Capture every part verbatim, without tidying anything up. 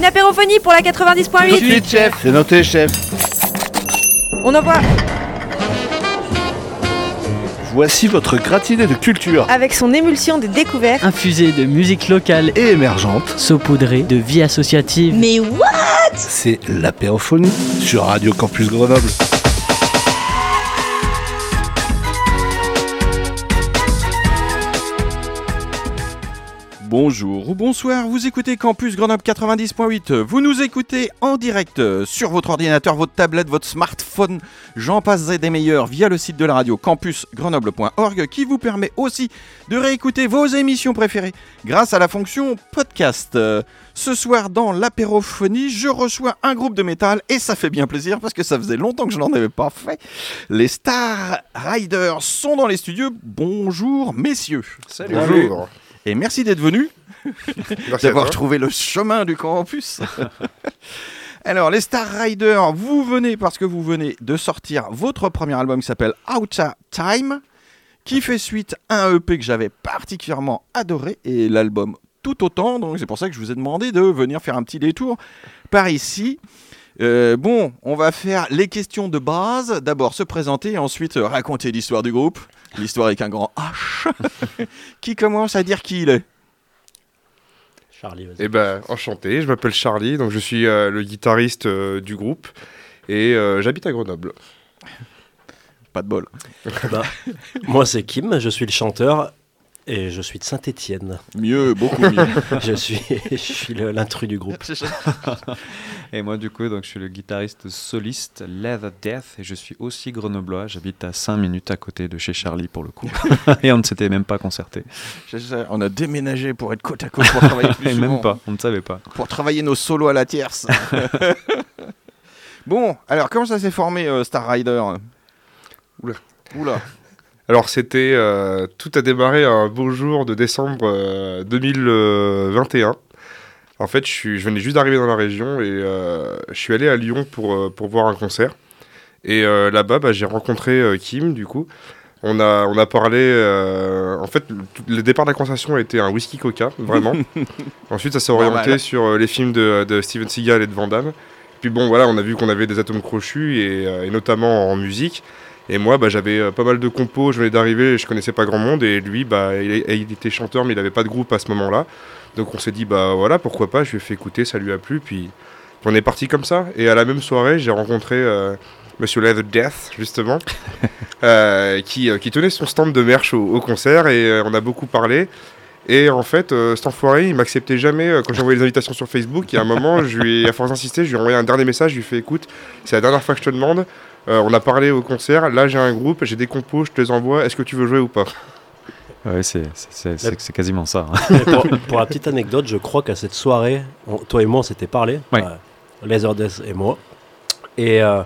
Une apérophonie pour la quatre-vingt-dix point huit. Tout de suite, chef. C'est noté, chef. On envoie. Voici votre gratiné de culture. Avec son émulsion des découvertes. Infusé de musique locale Et émergente. saupoudré de vie associative. Mais what? C'est l'apérophonie sur Radio Campus Grenoble. Bonjour ou bonsoir, vous écoutez Campus Grenoble quatre-vingt-dix point huit. Vous nous écoutez en direct sur votre ordinateur, votre tablette, votre smartphone, j'en passe des meilleurs, via le site de la radio campus grenoble point org qui vous permet aussi de réécouter vos émissions préférées grâce à la fonction podcast. Ce soir dans l'apérophonie, je reçois un groupe de métal et ça fait bien plaisir parce que ça faisait longtemps que je n'en avais pas fait. Les Star Riders sont dans les studios. Bonjour messieurs. Salut. Bonjour. Et merci d'être venus, d'avoir trouvé le chemin du campus. Alors, les Star Riders, vous venez parce que vous venez de sortir votre premier album qui s'appelle Outer Time, qui fait suite à un E P que j'avais particulièrement adoré, et l'album tout autant, donc c'est pour ça que je vous ai demandé de venir faire un petit détour par ici. Euh, bon, on va faire les questions de base, d'abord se présenter et ensuite raconter l'histoire du groupe. L'histoire avec un grand H. Qui commence à dire qui il est? Charlie, vas-y. Eh ben, enchanté, je m'appelle Charlie, donc je suis euh, le guitariste euh, du groupe et euh, j'habite à Grenoble. Pas de bol. Bah, moi c'est Kim, je suis le chanteur et je suis de Saint-Étienne. Mieux, beaucoup mieux. je suis, je suis le, l'intrus du groupe. Et moi du coup, donc, je suis le guitariste soliste Leather Death et je suis aussi grenoblois. J'habite à cinq minutes à côté de chez Charlie pour le coup. Et on ne s'était même pas concerté. On a déménagé pour être côte à côte pour travailler plus et souvent. Même pas, on ne savait pas. Pour travailler nos solos à la tierce. Bon, alors comment ça s'est formé euh, Star Rider? Oula. Oula. Alors c'était, euh, tout a démarré un beau jour de décembre euh, deux mille vingt et un. En fait, je, suis, je venais juste d'arriver dans la région et euh, je suis allé à Lyon pour, euh, pour voir un concert. Et euh, là-bas, bah, j'ai rencontré euh, Kim, du coup. On a, on a parlé... Euh, en fait, le, le départ de la conversation a été un whisky coca, vraiment. Ensuite, ça s'est orienté Normal. sur euh, les films de, de Steven Seagal et de Van Damme. Puis bon, voilà, on a vu qu'on avait des atomes crochus, et, euh, et notamment en musique. Et moi, bah, j'avais euh, pas mal de compos, je venais d'arriver, je connaissais pas grand monde. Et lui, bah, il, il était chanteur, mais il avait pas de groupe à ce moment-là. Donc on s'est dit, bah voilà, pourquoi pas, je lui ai fait écouter, ça lui a plu, puis on est parti comme ça. Et à la même soirée, j'ai rencontré euh, Monsieur Leather Death, justement, euh, qui, euh, qui tenait son stand de merch au, au concert, et euh, on a beaucoup parlé. Et en fait, euh, cet enfoiré, il m'acceptait jamais euh, quand j'envoyais des invitations sur Facebook. Et à un moment, je lui ai, à force d'insister, je lui ai envoyé un dernier message, je lui ai fait, écoute, c'est la dernière fois que je te demande, euh, on a parlé au concert, là j'ai un groupe, j'ai des compos, je te les envoie, est-ce que tu veux jouer ou pas ? Ouais, c'est, c'est, c'est, c'est, c'est quasiment ça. Et pour, pour la petite anecdote, je crois qu'à cette soirée, on- toi et moi on s'était parlé, Ouais. euh, Leatherdeath et moi, et, euh,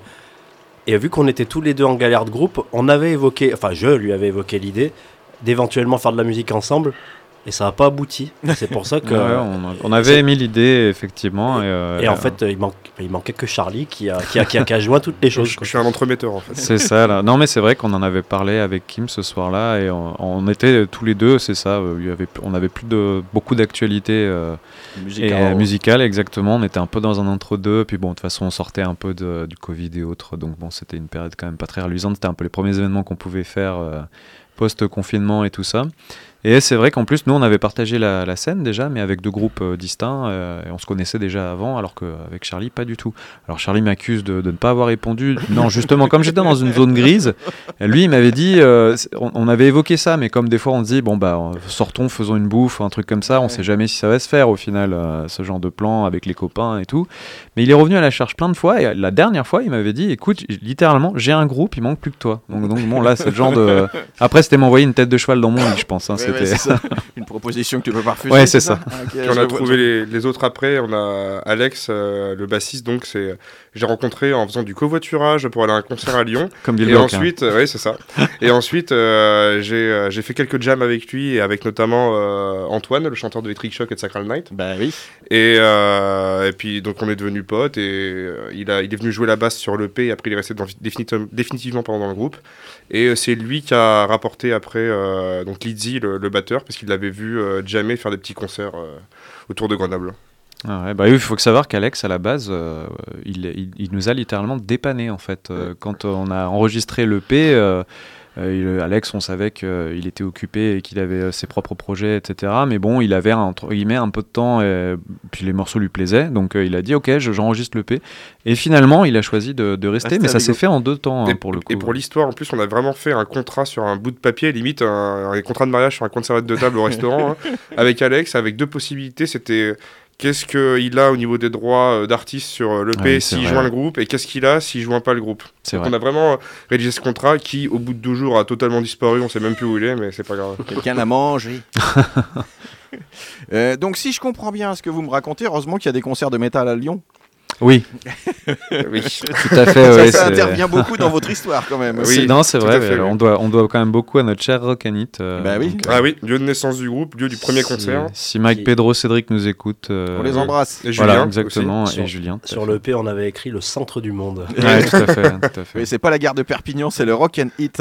et vu qu'on était tous les deux en galère de groupe, on avait évoqué, enfin je lui avais évoqué l'idée d'éventuellement faire de la musique ensemble, et ça n'a pas abouti. C'est pour ça que... Ouais, on, on avait c'est- émis l'idée, effectivement. Et, euh, Et en fait, euh, il, manque, il manquait que Charlie qui a, qui a, qui a, qui a joint toutes les choses. Je, quoi. je suis un entremetteur en fait. c'est ça, là. Non, mais c'est vrai qu'on en avait parlé avec Kim ce soir-là, et on, on était tous les deux, c'est ça. euh, Il y avait, on avait plus de, beaucoup d'actualités euh, et, euh, musicales, exactement. On était un peu dans un entre-deux, puis bon, de toute façon, on sortait un peu de, du Covid et autres, donc bon, c'était une période quand même pas très reluisante. C'était un peu les premiers événements qu'on pouvait faire euh, post-confinement et tout ça. Et c'est vrai qu'en plus, nous, on avait partagé la, la scène déjà, mais avec deux groupes euh, distincts, euh, et on se connaissait déjà avant, alors qu'avec Charlie, pas du tout. Alors Charlie m'accuse de, de ne pas avoir répondu. Non, justement, comme j'étais dans une zone grise, lui, il m'avait dit, euh, on, on avait évoqué ça, mais comme des fois on se dit, bon, bah, sortons, faisons une bouffe, un truc comme ça, on Ouais. sait jamais si ça va se faire au final, euh, ce genre de plan avec les copains et tout. Mais il est revenu à la charge plein de fois, et la dernière fois, il m'avait dit, écoute, littéralement, j'ai un groupe, il manque plus que toi. Donc, donc bon, là, c'est le genre de. Après, c'était m'envoyer une tête de cheval dans mon lit, je pense. Hein, Ouais, c'était... ouais, c'est ça. Une proposition que tu peux pas refuser. Ouais, c'est ça. Ah, ok, Puis je on a vois, trouvé je- les, les autres après. On a Alex, euh, le bassiste. Donc c'est, j'ai rencontré en faisant du covoiturage pour aller à un concert à Lyon. Comme Et Bilbao, hein. ensuite, euh, ouais, c'est ça. Et ensuite, euh, j'ai, euh, j'ai fait quelques jams avec lui et avec notamment euh, Antoine, le chanteur de Electric Shock et de Sacral Night. Bah oui. Et, euh, et puis donc on est devenus potes et euh, il a, il est venu jouer la basse sur l'E P et après il est resté dans, définitivement, définitivement pendant dans le groupe. Et euh, c'est lui qui a rapporté après euh, donc Lizzy, le, le batteur, parce qu'il l'avait vu euh, jammer, faire des petits concerts euh, autour de Grenoble. Ah ouais, bah, il faut savoir qu'Alex, à la base, euh, il, il, il nous a littéralement dépanné, en fait. Euh, quand on a enregistré l'E P, euh, euh, il, Alex, on savait qu'il était occupé et qu'il avait ses propres projets, et cetera. Mais bon, il avait, entre guillemets, un peu de temps, et puis les morceaux lui plaisaient. Donc, euh, il a dit, OK, je, j'enregistre l'E P. Et finalement, il a choisi de, de rester, ah, mais ça s'est fait en deux temps, hein, pour le coup. Et pour l'histoire, en plus, on a vraiment fait un contrat sur un bout de papier, limite un, un contrat de mariage sur un coin de serviette de table au restaurant, hein, avec Alex, avec deux possibilités. C'était... Qu'est-ce qu'il a au niveau des droits d'artiste sur l'E P oui, s'il joint le groupe et qu'est-ce qu'il a s'il joint pas le groupe. C'est Donc vrai. On a vraiment rédigé ce contrat qui, au bout de deux jours, a totalement disparu. On sait même plus où il est, mais c'est pas grave. Quelqu'un l'a mangé. euh, donc, si je comprends bien ce que vous me racontez, heureusement qu'il y a des concerts de métal à Lyon. Oui. oui, tout à fait. Ça, ouais, ça c'est... intervient beaucoup dans votre histoire quand même. Oui, c'est... non, c'est vrai. Fait, on, doit, on doit quand même beaucoup à notre cher Rockanit. Euh, bah oui. Donc, ah euh, oui, lieu de naissance du groupe, lieu du premier si, concert. Si Mike, Pedro, Cédric nous écoutent. Euh, on les embrasse. Et Julien. Voilà, exactement. Aussi. Et sur, Julien. Sur l'E P, on avait écrit le centre du monde. Ouais, tout à fait. Tout à fait. Oui, c'est pas la gare de Perpignan, c'est le Rock and Hit.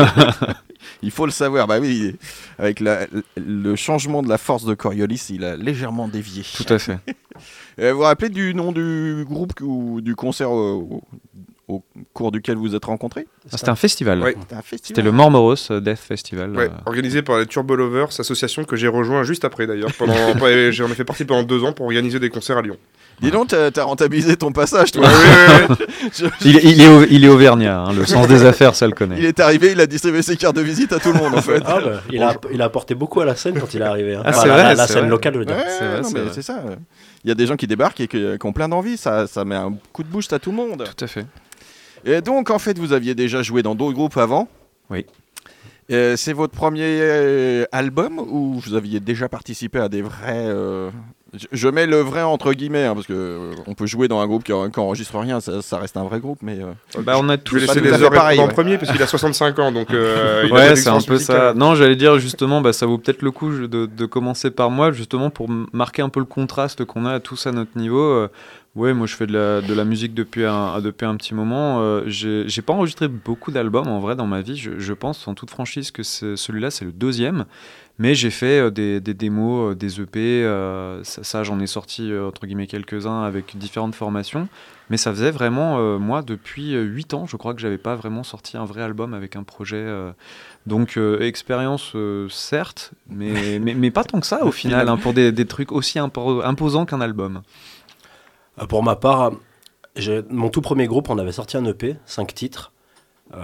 Il faut le savoir. Bah oui, avec la, le changement de la force de Coriolis, il a légèrement dévié. Tout à fait. Vous vous rappelez du nom du groupe ou du concert au, au, au cours duquel vous êtes rencontrés? Ah, c'était un festival. Ouais. C'était, un festival. C'était le Mormoros Death Festival. Ouais, euh... organisé par les Turbo Lovers, association que j'ai rejoint juste après d'ailleurs. Pendant, j'en ai fait partie pendant deux ans pour organiser des concerts à Lyon. Dis donc, t'as, t'as rentabilisé ton passage, toi. Ouais, ouais, ouais. je, il, il, est, il est auvergnat, hein, le sens des affaires, ça le connaît. Il est arrivé, il a distribué ses cartes de visite à tout le monde, en fait. Ah bah, il, a, il a apporté beaucoup à la scène quand il est arrivé. Hein. Ah, enfin, c'est la, vrai, la, la c'est scène vrai. locale, je veux dire. Ouais, c'est vrai, non, c'est mais vrai. c'est ça. Il y a des gens qui débarquent et qui, qui ont plein d'envie, ça, ça met un coup de boost à tout le monde. Tout à fait. Et donc, en fait, vous aviez déjà joué dans d'autres groupes avant. Oui. Euh, c'est votre premier euh, album ou vous aviez déjà participé à des vrais... Euh... Je, je mets le vrai entre guillemets, hein, parce qu'on euh, peut jouer dans un groupe qui n'enregistre rien, ça, ça reste un vrai groupe, mais... Euh... Bah, on a tous... Je vais laisser tout à les fait heures pareil, en ouais. premier parce qu'il a soixante-cinq ans, donc euh, il a ouais, pas c'est un peu musicale. ça. Non, j'allais dire justement, bah, ça vaut peut-être le coup de, de commencer par moi, justement pour marquer un peu le contraste qu'on a tous à notre niveau. Euh, ouais, moi je fais de la, de la musique depuis un, depuis un petit moment. Euh, j'ai, j'ai pas enregistré beaucoup d'albums en vrai dans ma vie. Je, je pense en toute franchise que c'est, celui-là c'est le deuxième. Mais j'ai fait euh, des, des démos, euh, des E P, euh, ça, ça j'en ai sorti euh, entre guillemets quelques-uns avec différentes formations. Mais ça faisait vraiment, euh, moi, depuis huit ans, je crois que j'avais pas vraiment sorti un vrai album avec un projet. Euh, donc, euh, expérience, euh, certes, mais, mais, mais pas tant que ça au final, hein, pour des, des trucs aussi impo- imposants qu'un album. Euh, pour ma part, j'ai, mon tout premier groupe, on avait sorti un E P, cinq titres. Euh,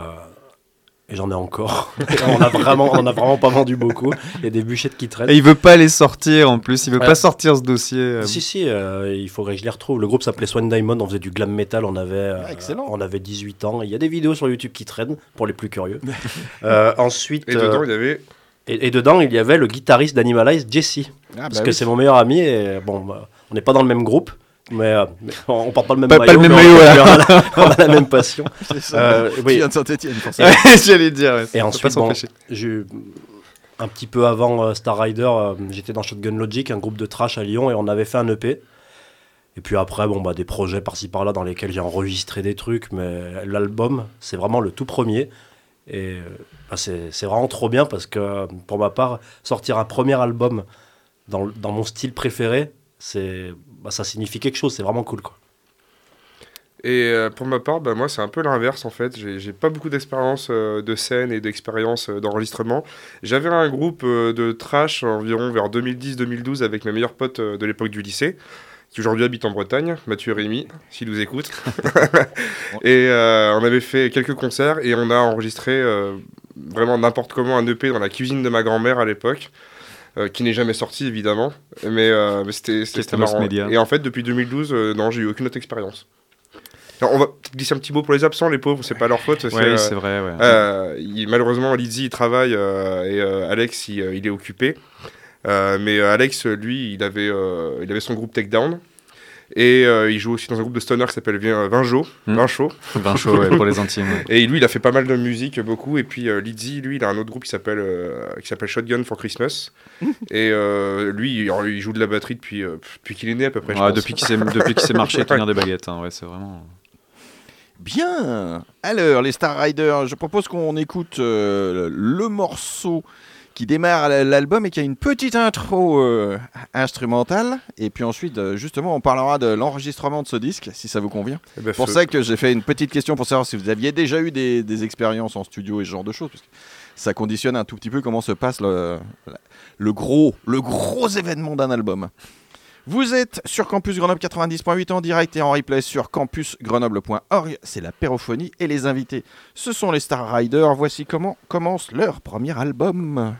Et j'en ai encore. on a vraiment, on a vraiment pas vendu beaucoup. Il y a des bûchettes qui traînent. Et il veut pas les sortir en plus. Il veut ouais. pas sortir ce dossier. Euh... Si si, euh, il faudrait que je les retrouve. Le groupe s'appelait Swan Diamond. On faisait du glam metal. On avait, euh, ah, excellent. On avait dix-huit ans. Il y a des vidéos sur YouTube qui traînent pour les plus curieux. euh, ensuite. Et dedans euh, il y avait. Et, et dedans il y avait le guitariste d'Animalize, Jesse, ah, bah parce oui. que c'est mon meilleur ami. Et bon, bah, on n'est pas dans le même groupe. Mais, euh, mais on porte pas le même pas, maillot. Pas le même on, maillot, on, voilà. a, on a la même passion. C'est ça. Euh, oui. Qui vient de Saint-Etienne, forcément. J'allais dire. Ouais, Et ensuite, bon, j'ai, un petit peu avant euh, Star Rider, euh, j'étais dans Shotgun Logic, un groupe de thrash à Lyon, et on avait fait un E P. Et puis après, bon, bah, des projets par-ci par-là dans lesquels j'ai enregistré des trucs, mais l'album, c'est vraiment le tout premier. Et bah, c'est, c'est vraiment trop bien parce que, pour ma part, sortir un premier album dans, dans mon style préféré, c'est, bah, ça signifie quelque chose, c'est vraiment cool, quoi. Et euh, pour ma part, bah, moi c'est un peu l'inverse en fait. J'ai, j'ai pas beaucoup d'expérience euh, de scène et d'expérience euh, d'enregistrement. J'avais un groupe euh, de trash environ vers deux mille dix deux mille douze avec mes meilleurs potes euh, de l'époque du lycée, qui aujourd'hui habitent en Bretagne, Mathieu et Rémi, s'ils nous écoutent. Et euh, on avait fait quelques concerts et on a enregistré euh, vraiment n'importe comment un E P dans la cuisine de ma grand-mère à l'époque. Euh, qui n'est jamais sorti évidemment, mais, euh, mais c'était, c'était, c'était marrant. Et en fait, depuis deux mille douze, euh, non, j'ai eu aucune autre expérience. Alors, on va peut-être glisser un petit mot pour les absents, les pauvres, c'est pas leur faute. Oui, c'est, euh, c'est vrai. Ouais. Euh, il, malheureusement, Lizzie il travaille euh, et euh, Alex il, il est occupé. Euh, mais euh, Alex, lui, il avait, euh, il avait son groupe Takedown. Et euh, il joue aussi dans un groupe de stoner qui s'appelle Vinjo, mmh. Vincho. Vincho, ouais, pour les intimes. Ouais. Et lui, il a fait pas mal de musique, beaucoup. Et puis euh, Lizzie, lui, il a un autre groupe qui s'appelle, euh, qui s'appelle Shotgun for Christmas. Et euh, lui, il, il joue de la batterie depuis, euh, depuis qu'il est né à peu près. Ouais, depuis, qu'il s'est, depuis qu'il s'est marché et tenir des baguettes. Hein, ouais, c'est vraiment... Bien. Alors, les Star Riders, je propose qu'on écoute euh, le morceau qui démarre l'album et qui a une petite intro euh, instrumentale. Et puis ensuite, euh, justement, on parlera de l'enregistrement de ce disque, si ça vous convient. Eh ben, C'est pour feu. ça que j'ai fait une petite question pour savoir si vous aviez déjà eu des, des expériences en studio et ce genre de choses. Parce que ça conditionne un tout petit peu comment se passe le, le, gros, le gros événement d'un album. Vous êtes sur Campus Grenoble quatre-vingt-dix point huit en direct et en replay sur campus grenoble point org. C'est l'apérophonie et les invités. Ce sont les Star Riders. Voici comment commence leur premier album.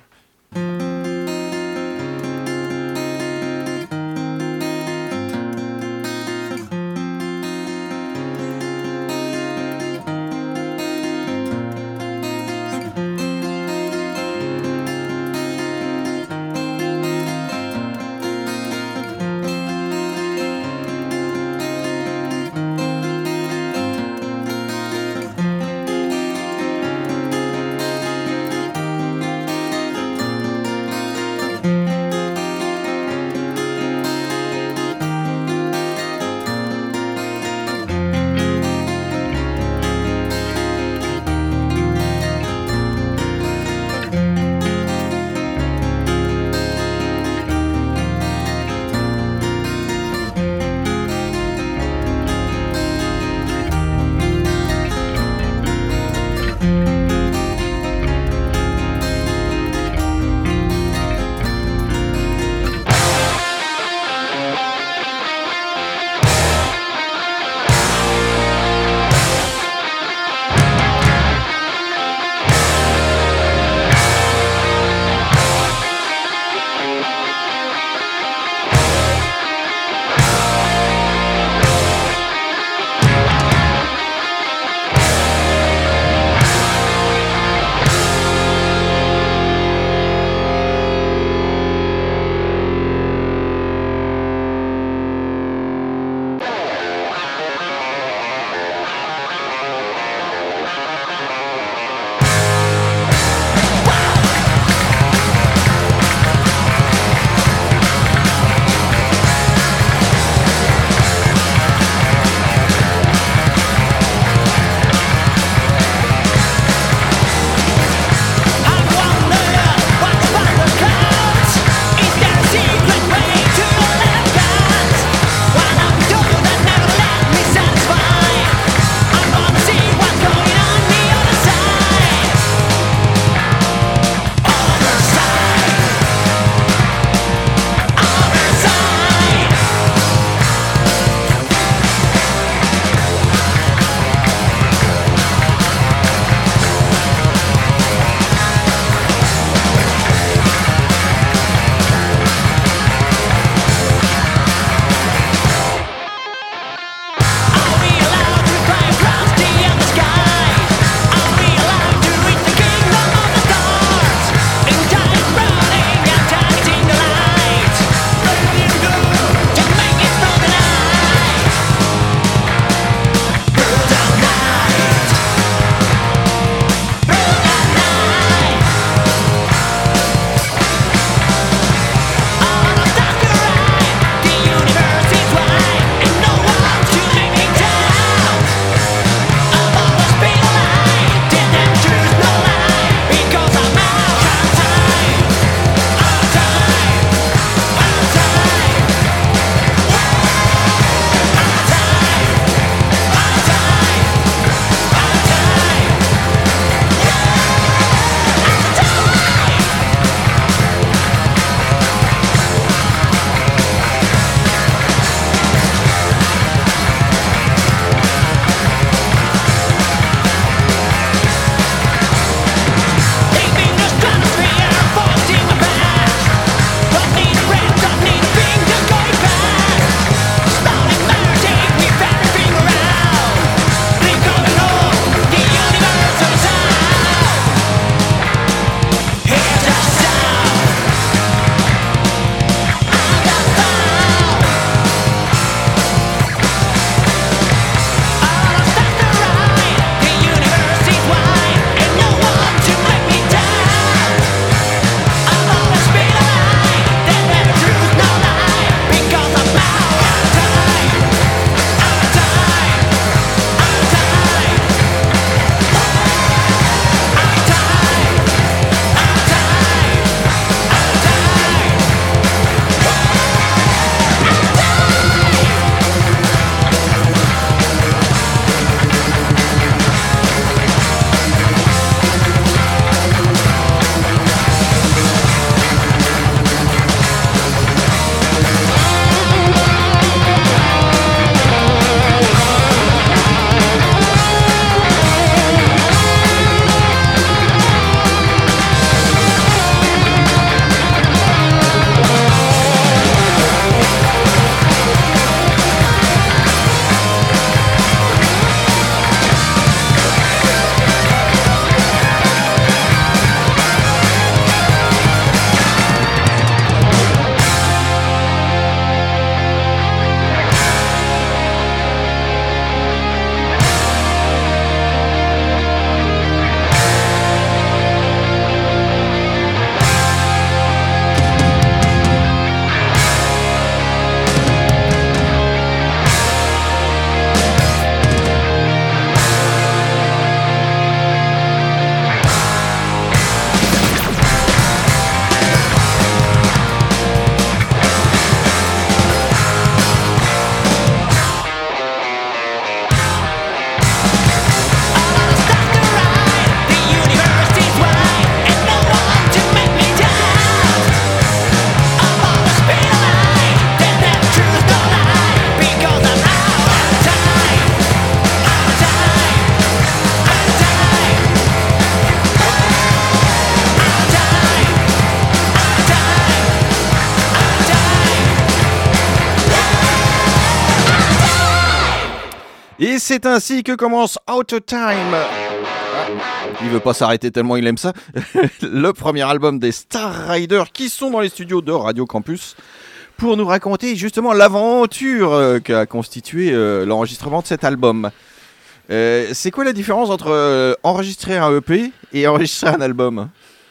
Et c'est ainsi que commence Out of Time. Ah, il veut pas s'arrêter tellement il aime ça. Le premier album des Star Riders qui sont dans les studios de Radio Campus pour nous raconter justement l'aventure euh, qu'a constitué euh, l'enregistrement de cet album. Euh, c'est quoi la différence entre euh, enregistrer un E P et enregistrer un album ?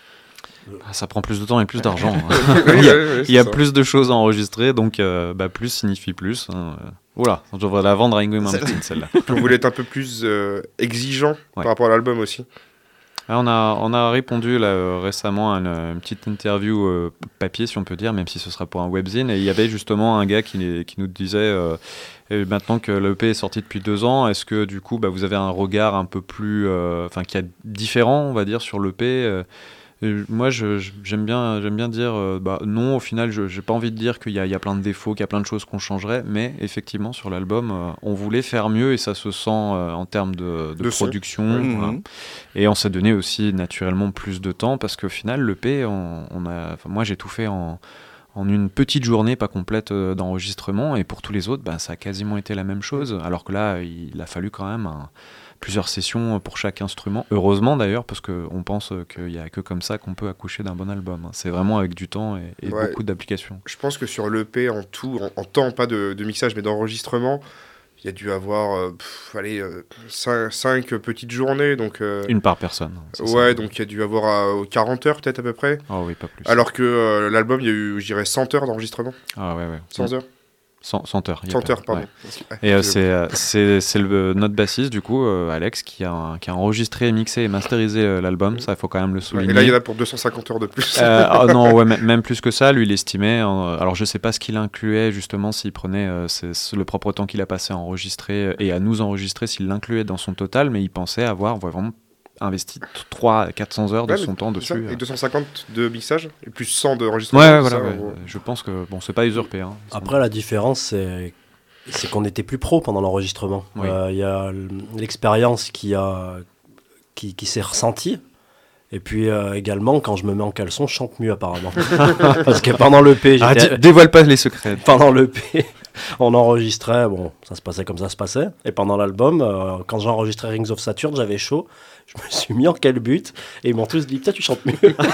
Ça prend plus de temps et plus d'argent. Oui, il y a, oui, oui, il y a ça. plus de choses à enregistrer, donc euh, bah, plus signifie plus. Hein. Oula, je devrais la vendre à Ingrid Martin, celle-là. Vous voulez être un peu plus euh, exigeant Ouais. par rapport à l'album aussi. Ah, on, a, on a répondu là, euh, récemment à une, une petite interview euh, papier, si on peut dire, même si ce sera pour un webzine. Et il y avait justement un gars qui, qui nous disait, euh, et maintenant que l'E P est sorti depuis deux ans, est-ce que du coup bah, vous avez un regard un peu plus, enfin, qui est différent, on va dire, sur l'E P euh, Et moi, je, je, j'aime bien, j'aime bien dire, euh, bah, non, au final, je n'ai pas envie de dire qu'il y a, il y a plein de défauts, qu'il y a plein de choses qu'on changerait, mais effectivement, sur l'album, euh, on voulait faire mieux et ça se sent euh, en termes de, de, De production. Mmh. Voilà. Et on s'est donné aussi naturellement plus de temps parce qu'au final, l'E P, on, on a, moi, j'ai tout fait en, en une petite journée, pas complète euh, d'enregistrement, et pour tous les autres, bah, ça a quasiment été la même chose, alors que là, il a fallu quand même un, plusieurs sessions pour chaque instrument. Heureusement d'ailleurs, parce qu'on pense qu'il n'y a que comme ça qu'on peut accoucher d'un bon album. C'est vraiment avec du temps et, et Ouais. beaucoup d'applications. Je pense que sur l'E P, en tout, en, en temps, pas de, de mixage, mais d'enregistrement, il y a dû avoir euh, pff, allez, euh, cinq petites journées. Donc, euh, Une par personne. c'est ouais, ça. donc il y a dû avoir euh, quarante heures peut-être à peu près. Oh oui, pas plus. Alors que euh, l'album, il y a eu, je dirais, cent heures d'enregistrement. Ah ouais, ouais. cent heures cent, cent heures. il y a cent pas- heures, pardon. ouais. Et euh, c'est, euh, c'est, c'est le, notre bassiste, du coup, euh, Alex, qui a, qui a enregistré, mixé et masterisé euh, l'album. Mhm. Ça, il faut quand même le Ouais, souligner. et là, il y en a pour deux cent cinquante heures de plus. Euh, oh non, ouais, m- même plus que ça, lui il estimait. euh, alors je sais pas ce qu'il incluait justement s'il prenait euh, c'est- c'est le propre temps qu'il a passé à enregistrer euh, et à nous enregistrer, s'il l'incluait dans son total, mais il pensait avoir ouais, vraiment investi trois à quatre cents heures de Ouais, mais son temps c'est ça. dessus. euh. Et deux cent cinquante de mixage, et plus cent d'enregistrement. Ouais, c'est voilà. ça, ouais. en gros. Je pense que bon, c'est pas usurpé. Hein. Après, la différence, c'est, c'est qu'on était plus pro pendant l'enregistrement. Il Oui. euh, y a l- l'expérience qui, a, qui, qui s'est ressentie. Et puis euh, également, quand je me mets en caleçon, je chante mieux apparemment. Parce que pendant l'E P, Ah, j'étais... dis- dévoile pas les secrets. pendant l'E P, on enregistrait, bon, ça se passait comme ça se passait. Et pendant l'album, euh, quand j'ai enregistré Rings of Saturn, j'avais chaud. Je me suis mis en calbut et ils m'ont tous dit, putain, tu chantes mieux.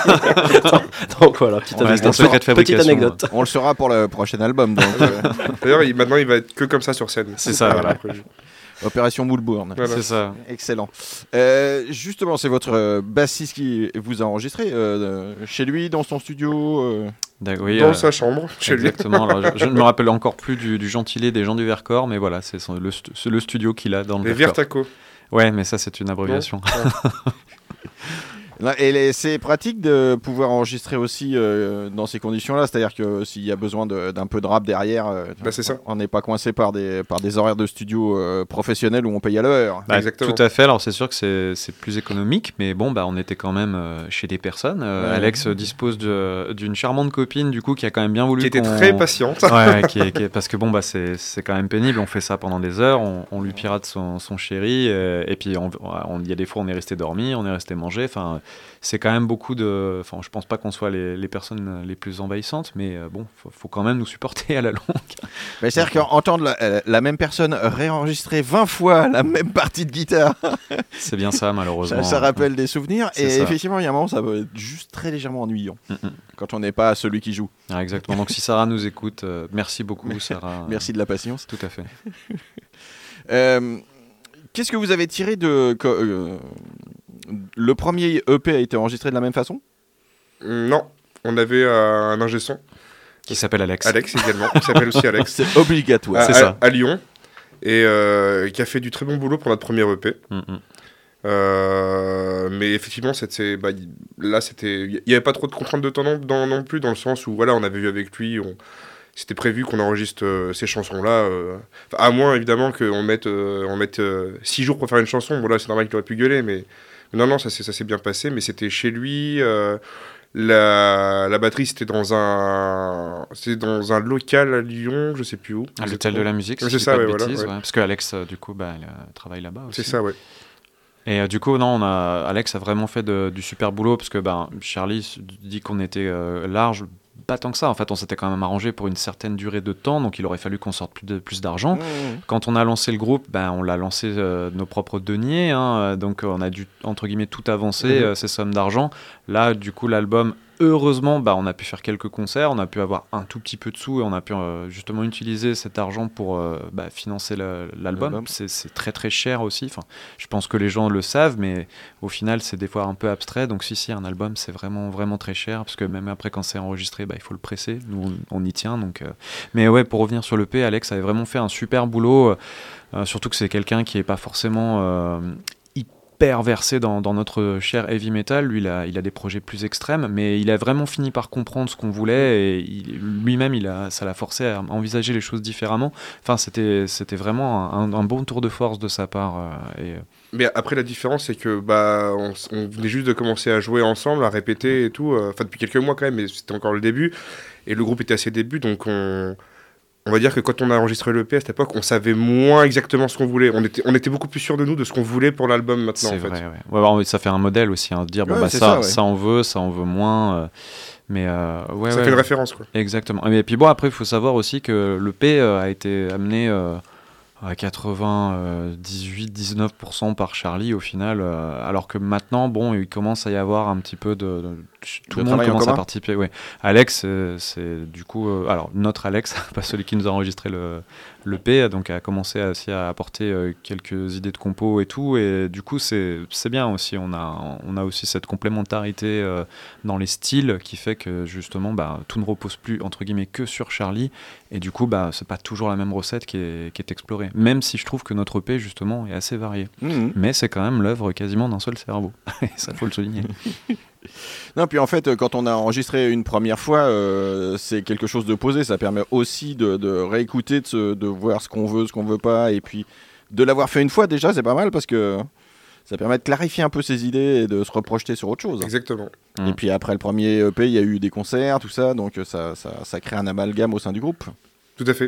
donc, donc voilà, petite, Ouais, c'est un anecdote. secret de petite fabrication, anecdote. On le saura pour le prochain album. Donc, euh, D'ailleurs, il- maintenant, il va être que comme ça sur scène. C'est ça, voilà. Opération Moulbourne. Voilà. C'est ça. Excellent. Euh, justement, c'est votre euh, bassiste qui vous a enregistré euh, chez lui, dans son studio euh, D'accord, oui, Dans euh, sa chambre, chez lui. exactement. Alors, je, je ne me rappelle encore plus du, du gentilé des gens du Vercors, mais voilà, c'est son- le, stu- c'est le studio qu'il a dans le Les Vercors. Vertaco. Ouais, mais ça c'est une abréviation. Là, et les- c'est pratique de pouvoir enregistrer aussi euh, dans ces conditions-là, c'est-à-dire que s'il y a besoin de- d'un peu de rap derrière, euh, Bah, c'est ça. on n'est pas coincé par des, par des horaires de studio euh, professionnels où on paye à l'heure. Bah, Exactement. tout à fait. Alors c'est sûr que c'est, c'est plus économique, mais bon, bah on était quand même euh, chez des personnes. Euh, Ouais. Alex euh, dispose de, d'une charmante copine du coup qui a quand même bien voulu. Qui était qu'on- très patiente. Ouais, qui est- qui est- parce que bon bah c'est, c'est quand même pénible. On fait ça pendant des heures, on, on lui pirate son, son chéri, euh, et puis on- on- il y a des fois on est resté dormir, on est resté manger. Enfin, c'est quand même beaucoup de. Enfin, je pense pas qu'on soit les, les personnes les plus envahissantes, mais euh, bon, faut, faut quand même nous supporter à la longue. Mais c'est-à-dire qu'entendre la, euh, la même personne réenregistrer vingt fois la même partie de guitare, C'est bien ça malheureusement. ça, ça rappelle des souvenirs. C'est Et ça. effectivement, il y a un moment, ça peut être juste très légèrement ennuyant Mm, mm. quand on n'est pas celui qui joue. Ah, exactement. Donc si Sarah nous écoute, euh, merci beaucoup Sarah. Merci de la patience. Tout à fait. Euh, Qu'est-ce que vous avez tiré de... que, euh, le premier E P a été enregistré de la même façon ? Non, on avait euh, un ingé son, Qui s'appelle Alex. Alex également, qui s'appelle aussi Alex, C'est obligatoire. à, c'est à- ça. à Lyon, et euh, qui a fait du très bon boulot pour notre premier E P. Mm, mm. Euh, mais effectivement, c'était, bah, y- là, c'était, il n'y avait pas trop de contraintes de temps non, dans- non plus, dans le sens où voilà, on avait vu avec lui, on, c'était prévu qu'on enregistre euh, ces chansons-là, euh, enfin, à moins évidemment qu'on mette, euh, on mette euh, six jours pour faire une chanson. Bon là, c'est normal qu'il aurait pu gueuler, mais, mais non, non, ça, s'est- ça s'est bien passé. Mais c'était chez lui. euh, la, la batterie, c'était dans un, c'était dans un local à Lyon, je sais plus où. À l'hôtel de la musique, Ouais, si c'est je dis ça, pas de ouais, voilà, bêtises, ouais. ouais. Parce que Alex, euh, du coup, bah, elle, euh, travaille là-bas aussi. C'est ça, ouais. Et euh, du coup, non, on a, Alex a vraiment fait de- du super boulot parce que ben, Charlie s- dit qu'on était euh, large. pas tant que ça. En fait, on s'était quand même arrangé pour une certaine durée de temps, donc il aurait fallu qu'on sorte plus, de, plus d'argent. Mmh. Quand on a lancé le groupe, ben, on l'a lancé euh, de nos propres deniers, hein, donc on a dû, entre guillemets, tout avancer, mmh. euh, ces sommes d'argent. Là, du coup, l'album, heureusement, bah, on a pu faire quelques concerts, on a pu avoir un tout petit peu de sous et on a pu euh, justement utiliser cet argent pour euh, bah, financer le, l'album. l'album. C'est, c'est très très cher aussi. Enfin, je pense que les gens le savent, mais au final, c'est des fois un peu abstrait. Donc si, si, un album, c'est vraiment vraiment très cher parce que même après, quand c'est enregistré, bah, il faut le presser. Nous, on, on y tient. Donc, euh... Mais ouais, pour revenir sur l'E P, Alex avait vraiment fait un super boulot. Euh, surtout que c'est quelqu'un qui n'est pas forcément... Euh, versé dans, dans notre cher heavy metal. Lui, il a, il a des projets plus extrêmes, mais il a vraiment fini par comprendre ce qu'on voulait et il, lui-même, il a, ça l'a forcé à envisager les choses différemment. Enfin, c'était, c'était vraiment un, un bon tour de force de sa part. Euh, et... Mais après, la différence, c'est que bah, on, on venait juste de commencer à jouer ensemble, à répéter et tout. Enfin, euh, depuis quelques mois quand même, mais c'était encore le début. Et le groupe était à ses débuts, donc on... On va dire que quand on a enregistré l'E P à cette époque, on savait moins exactement ce qu'on voulait. On était, on était beaucoup plus sûr de nous, de ce qu'on voulait pour l'album maintenant. C'est en fait. vrai, ouais. Ouais, ouais, ça fait un modèle aussi, hein, de dire, bon, ouais, bah, ça, ça, ouais. ça on veut, ça on veut moins. Euh, mais euh, ouais, ça ouais, fait une référence, quoi. Exactement. Et puis bon, après, il faut savoir aussi que l'E P euh, a été amené euh, à quatre-vingt-dix-huit à dix-neuf pour cent par Charlie au final, euh, alors que maintenant, bon, il commence à y avoir un petit peu de... de tout le monde commence à participer. Ouais. Alex, euh, c'est du coup... Euh, alors, notre Alex, pas celui qui nous a enregistré le, le P, donc a commencé à, aussi à apporter euh, quelques idées de compos et tout, et du coup, c'est, c'est bien aussi. On a, on a aussi cette complémentarité euh, dans les styles qui fait que, justement, bah, tout ne repose plus, entre guillemets, que sur Charlie, et du coup, bah, c'est pas toujours la même recette qui est, qui est explorée. Même si je trouve que notre E P, justement, est assez varié. Mmh. Mais c'est quand même l'œuvre quasiment d'un seul cerveau. Ça, faut le souligner. Non, puis en fait, quand on a enregistré une première fois, euh, c'est quelque chose de posé. Ça permet aussi de, de réécouter, de, se, de voir ce qu'on veut, ce qu'on veut pas, et puis de l'avoir fait une fois déjà, c'est pas mal parce que ça permet de clarifier un peu ses idées et de se reprojeter sur autre chose. Exactement. Et mmh. puis après le premier E P, il y a eu des concerts, tout ça, donc ça, ça, ça crée un amalgame au sein du groupe. Tout à fait.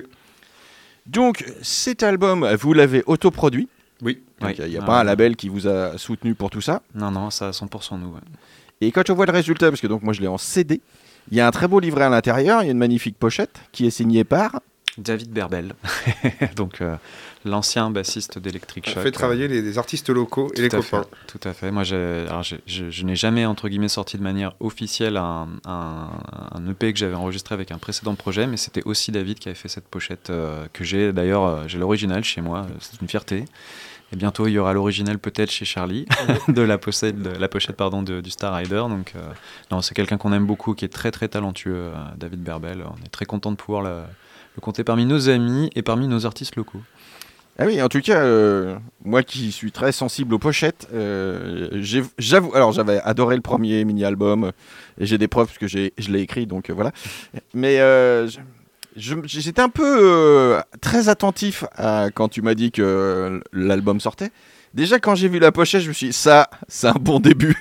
Donc cet album, vous l'avez autoproduit. Oui. Il n'y oui. a, a ah, pas ouais. un label qui vous a soutenu pour tout ça. Non, non, ça à cent pour cent nous. Ouais. Et quand on voit le résultat, parce que donc moi je l'ai en C D, il y a un très beau livret à l'intérieur, il y a une magnifique pochette qui est signée par David Berbel, donc euh, l'ancien bassiste d'Electric Shock. On fait travailler les, les artistes locaux et tout les à copains. Fait, tout à fait. Moi, j'ai, alors j'ai, je, je n'ai jamais entre guillemets sorti de manière officielle un, un, un E P que j'avais enregistré avec un précédent projet, mais c'était aussi David qui avait fait cette pochette euh, que j'ai. D'ailleurs, euh, j'ai l'original chez moi. C'est une fierté. Et bientôt, il y aura l'original peut-être chez Charlie, de la pochette, de, la pochette pardon, de, du Star Rider. Donc, euh, non, c'est quelqu'un qu'on aime beaucoup, qui est très très talentueux, euh, David Berbel. On est très content de pouvoir le, le compter parmi nos amis et parmi nos artistes locaux. Ah oui, en tout cas, euh, moi qui suis très sensible aux pochettes, euh, j'ai, j'avoue, alors j'avais adoré le premier mini-album, et j'ai des preuves parce que j'ai, je l'ai écrit, donc euh, voilà. Mais euh, je, je, j'étais un peu euh, très attentif à, quand tu m'as dit que l'album sortait. Déjà, quand j'ai vu la pochette, je me suis dit, ça, c'est un bon début.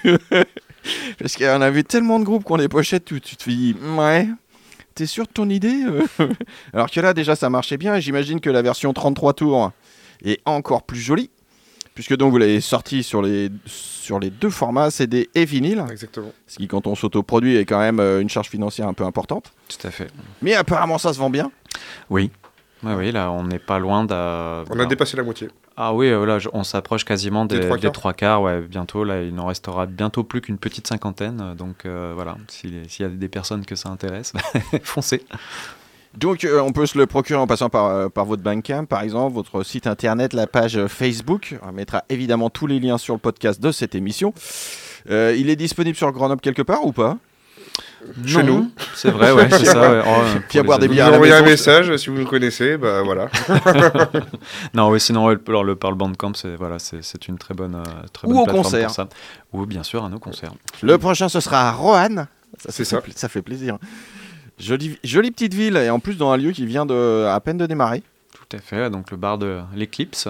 Parce qu'il y en avait tellement de groupes qui ont des pochettes où tu te dis, ouais... T'es sûr de ton idée? Alors que là, déjà, ça marchait bien. J'imagine que la version trente-trois tours est encore plus jolie, puisque donc vous l'avez sorti sur les, sur les deux formats, C D et vinyle. Exactement. Ce qui, quand on s'autoproduit, est quand même une charge financière un peu importante. Tout à fait. Mais apparemment, ça se vend bien. Oui. Oui, oui, là, on n'est pas loin d'un... On a dépassé la moitié. Ah oui, euh, là, je, on s'approche quasiment des, des, trois, des trois quarts. Ouais, bientôt, là, il n'en restera bientôt plus qu'une petite cinquantaine. Donc euh, voilà, s'il, s'il y a des personnes que ça intéresse, foncez. Donc, euh, on peut se le procurer en passant par, euh, par votre Bandcamp, par exemple, votre site internet, la page Facebook. On mettra évidemment tous les liens sur le podcast de cette émission. Euh, il est disponible sur Grenoble quelque part ou pas? Chez non, nous. C'est vrai, ouais, c'est ça. Ouais. Oh, puis à boire des bières. Vous envoyez un message si vous nous connaissez, bah voilà. Non, oui, sinon, ouais, alors, le, par le Bandcamp, c'est, voilà, c'est, c'est une très bonne, euh, très bonne Ou au plateforme concert. pour ça. Ou bien sûr à nos concerts. Le prochain, ce sera à Roanne. Ça, c'est ça. ça. Fait, ça fait plaisir. Jolie, jolie petite ville, et en plus dans un lieu qui vient de, à peine de démarrer. Tout à fait, donc le bar de l'Eclipse.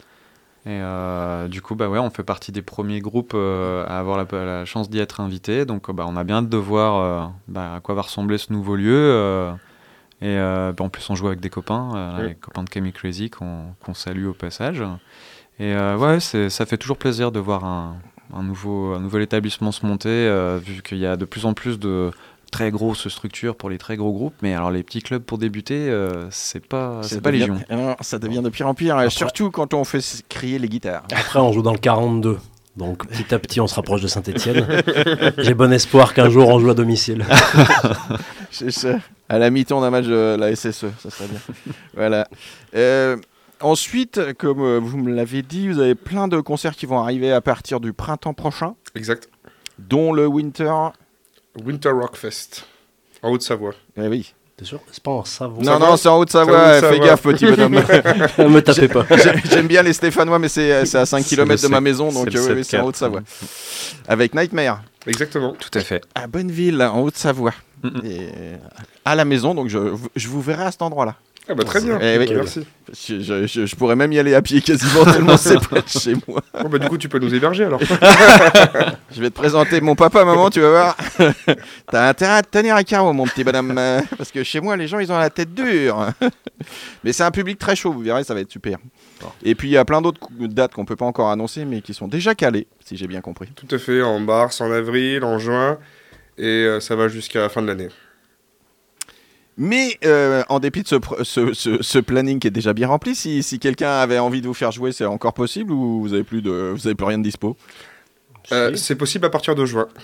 Et euh, du coup, bah ouais, on fait partie des premiers groupes euh, à avoir la, la chance d'y être invité. Donc, bah, on a bien hâte de voir euh, bah, à quoi va ressembler ce nouveau lieu. Euh, et euh, bah, en plus, on joue avec des copains, euh, oui. les copains de Chemi Crazy qu'on, qu'on salue au passage. Et euh, ouais, c'est, ça fait toujours plaisir de voir un, un, nouveau, un nouvel établissement se monter, euh, vu qu'il y a de plus en plus de très grosses structures pour les très gros groupes, mais alors les petits clubs pour débuter, euh, c'est pas, c'est pas légion. Non, ça devient de pire en pire, Après, surtout quand on fait crier les guitares. Après, on joue dans le quarante-deux. Donc petit à petit, on se rapproche de Saint-Etienne. J'ai bon espoir qu'un jour, on joue à domicile. C'est ça. À la mi-temps d'un match de la S S E, ça serait bien. Voilà. Euh, ensuite, comme vous me l'avez dit, vous avez plein de concerts qui vont arriver à partir du printemps prochain. Exact. Dont le Winter... Winter Rock Fest, en Haute-Savoie. Eh oui. T'es sûr ? C'est pas en Savoie. Non, non, c'est en Haute-Savoie. Fais gaffe, petit bonhomme. Me tapez pas. J'aime bien les Stéphanois, mais c'est, c'est à cinq kilomètres de ma maison, donc c'est, euh, oui, c'est en Haute-Savoie. Avec Nightmare. Exactement. Tout à fait. À Bonneville, en Haute-Savoie. Mm-hmm. Et à la maison, donc je, je vous verrai à cet endroit-là. Ah bah très bien, eh oui. Merci. Je, je, je, je pourrais même y aller à pied quasiment tellement c'est près de chez moi. Bon bah du coup tu peux nous héberger alors. Je vais te présenter mon papa, maman, tu vas voir. T'as intérêt à te tenir à carreau mon petit bonhomme. Parce que chez moi les gens ils ont la tête dure. Mais c'est un public très chaud, vous verrez, ça va être super. Et puis il y a plein d'autres dates qu'on peut pas encore annoncer mais qui sont déjà calées, si j'ai bien compris. Tout à fait, en mars, en avril, en juin et euh, ça va jusqu'à la fin de l'année. Mais euh, en dépit de ce, ce, ce, ce planning qui est déjà bien rempli, si, si quelqu'un avait envie de vous faire jouer, c'est encore possible ou vous avez plus de, vous avez plus rien de dispo ? euh, C'est possible à partir de juin.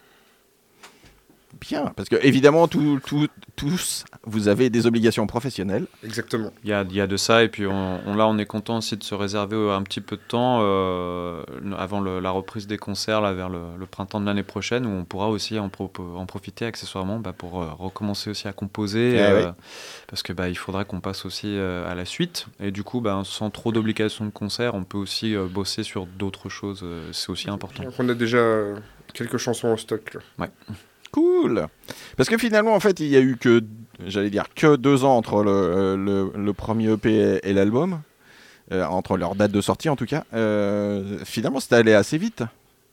Bien, parce que évidemment tout, tout, tous vous avez des obligations professionnelles. Exactement. Il y a, il y a de ça et puis on, on, là on est content aussi de se réserver un petit peu de temps euh, avant le, la reprise des concerts là, vers le, le printemps de l'année prochaine où on pourra aussi en, pro, en profiter accessoirement bah, pour euh, recommencer aussi à composer eh euh, oui. parce que bah, il faudra qu'on passe aussi euh, à la suite et du coup bah, sans trop d'obligations de concert on peut aussi euh, bosser sur d'autres choses, euh, c'est aussi important. Donc on a déjà euh, quelques chansons en stock là. Ouais. Cool. Parce que finalement, en fait, il y a eu que, j'allais dire, que deux ans entre le, le, le premier E P et, et l'album, euh, entre leur date de sortie en tout cas. Euh, finalement, c'était allé assez vite.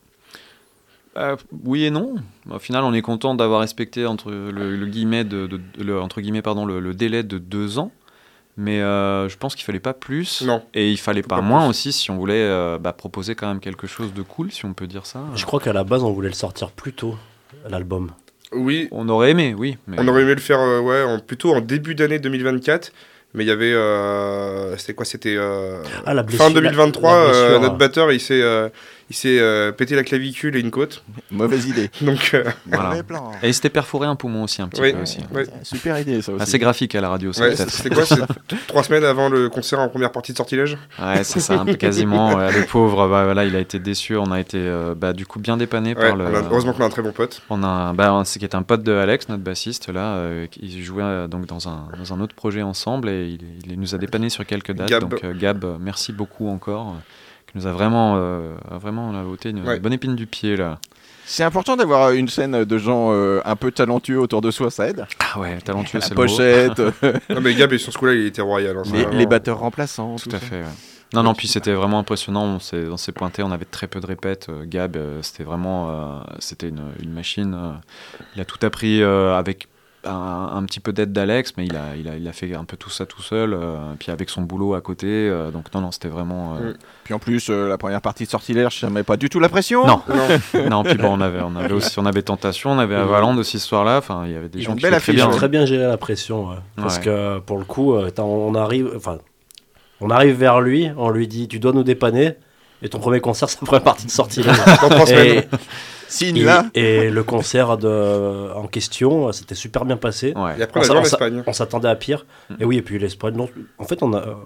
Euh, oui et non. Au final, on est content d'avoir respecté entre le, le guillemet de, de, de le, entre guillemets pardon le, le délai de deux ans. Mais euh, je pense qu'il fallait pas plus. Non. Et il fallait pas, pas moins plus. aussi si on voulait euh, bah, proposer quand même quelque chose de cool, si on peut dire ça. Je crois qu'à la base, on voulait le sortir plus tôt, l'album. Oui. On aurait aimé, oui. Mais... On aurait aimé le faire euh, ouais, en, plutôt en début d'année deux mille vingt-quatre. Mais il y avait. Euh, c'était quoi C'était. Euh, ah, la blessure, fin deux mille vingt-trois, la, la blessure, euh, notre hein. batteur il s'est, euh, il s'est euh, pété la clavicule et une côte. Mauvaise idée. Donc. Euh, voilà. Et il s'était perforé un poumon aussi, un petit oui, peu aussi. Oui. Super idée, ça aussi. Assez graphique à la radio, ça ouais, peut-être. C'était quoi c'est trois semaines avant le concert en première partie de Sortilège. Ouais, c'est ça, un peu quasiment. Ouais, le pauvre, bah, voilà, il a été déçu. On a été euh, bah, du coup bien dépanné ouais, par le. On a, heureusement qu'on a un très bon pote. On a, bah, c'est qui est un pote de Alex, notre bassiste là, euh, qui jouait euh, donc dans un dans un autre projet ensemble et il, il nous a dépanné sur quelques dates. Gab. Donc euh, Gab, euh, merci beaucoup encore, euh, qui nous a vraiment euh, vraiment on a ôté une, ouais. une bonne épine du pied là. C'est important d'avoir une scène de gens euh, un peu talentueux autour de soi, ça aide. Ah ouais, talentueux, la c'est pochette. le mot. Non mais Gab, sur ce coup-là, il était royal. Hein, les, vraiment... les batteurs remplaçants. Tout, tout à ça. fait. Ouais. Non, non, puis c'était vraiment impressionnant. On s'est, on s'est pointé, on avait très peu de répètes. Euh, Gab, euh, c'était vraiment, euh, c'était une, une machine. Euh, il a tout appris euh, avec un, un petit peu d'aide d'Alex, mais il a, il a, il a fait un peu tout ça tout seul. Euh, puis avec son boulot à côté. Euh, donc non, non, c'était vraiment. Euh... Mm. Puis en plus, euh, la première partie de Sortilège, ça ne met pas du tout la pression. Non, non. non. Puis bon, on avait, on avait aussi, on avait Tentation, on avait Avaland aussi ce soir-là. Enfin, il y avait des Ils gens ont qui belle faisaient très affiche, bien. Ils ont très bien géré la pression, ouais. Parce Ouais. que pour le coup, euh, on arrive, enfin, on arrive vers lui, on lui dit, tu dois nous dépanner. Et ton premier concert, ça ferait partie de sortie. Dans trois semaines. Signe Et, là. et le concert de, en question, c'était super bien passé. Ouais. Et après, On on a s'a- joué en on s'a- Espagne. On s'attendait à pire. Et oui, et puis l'Espagne, non. En fait, on a, euh,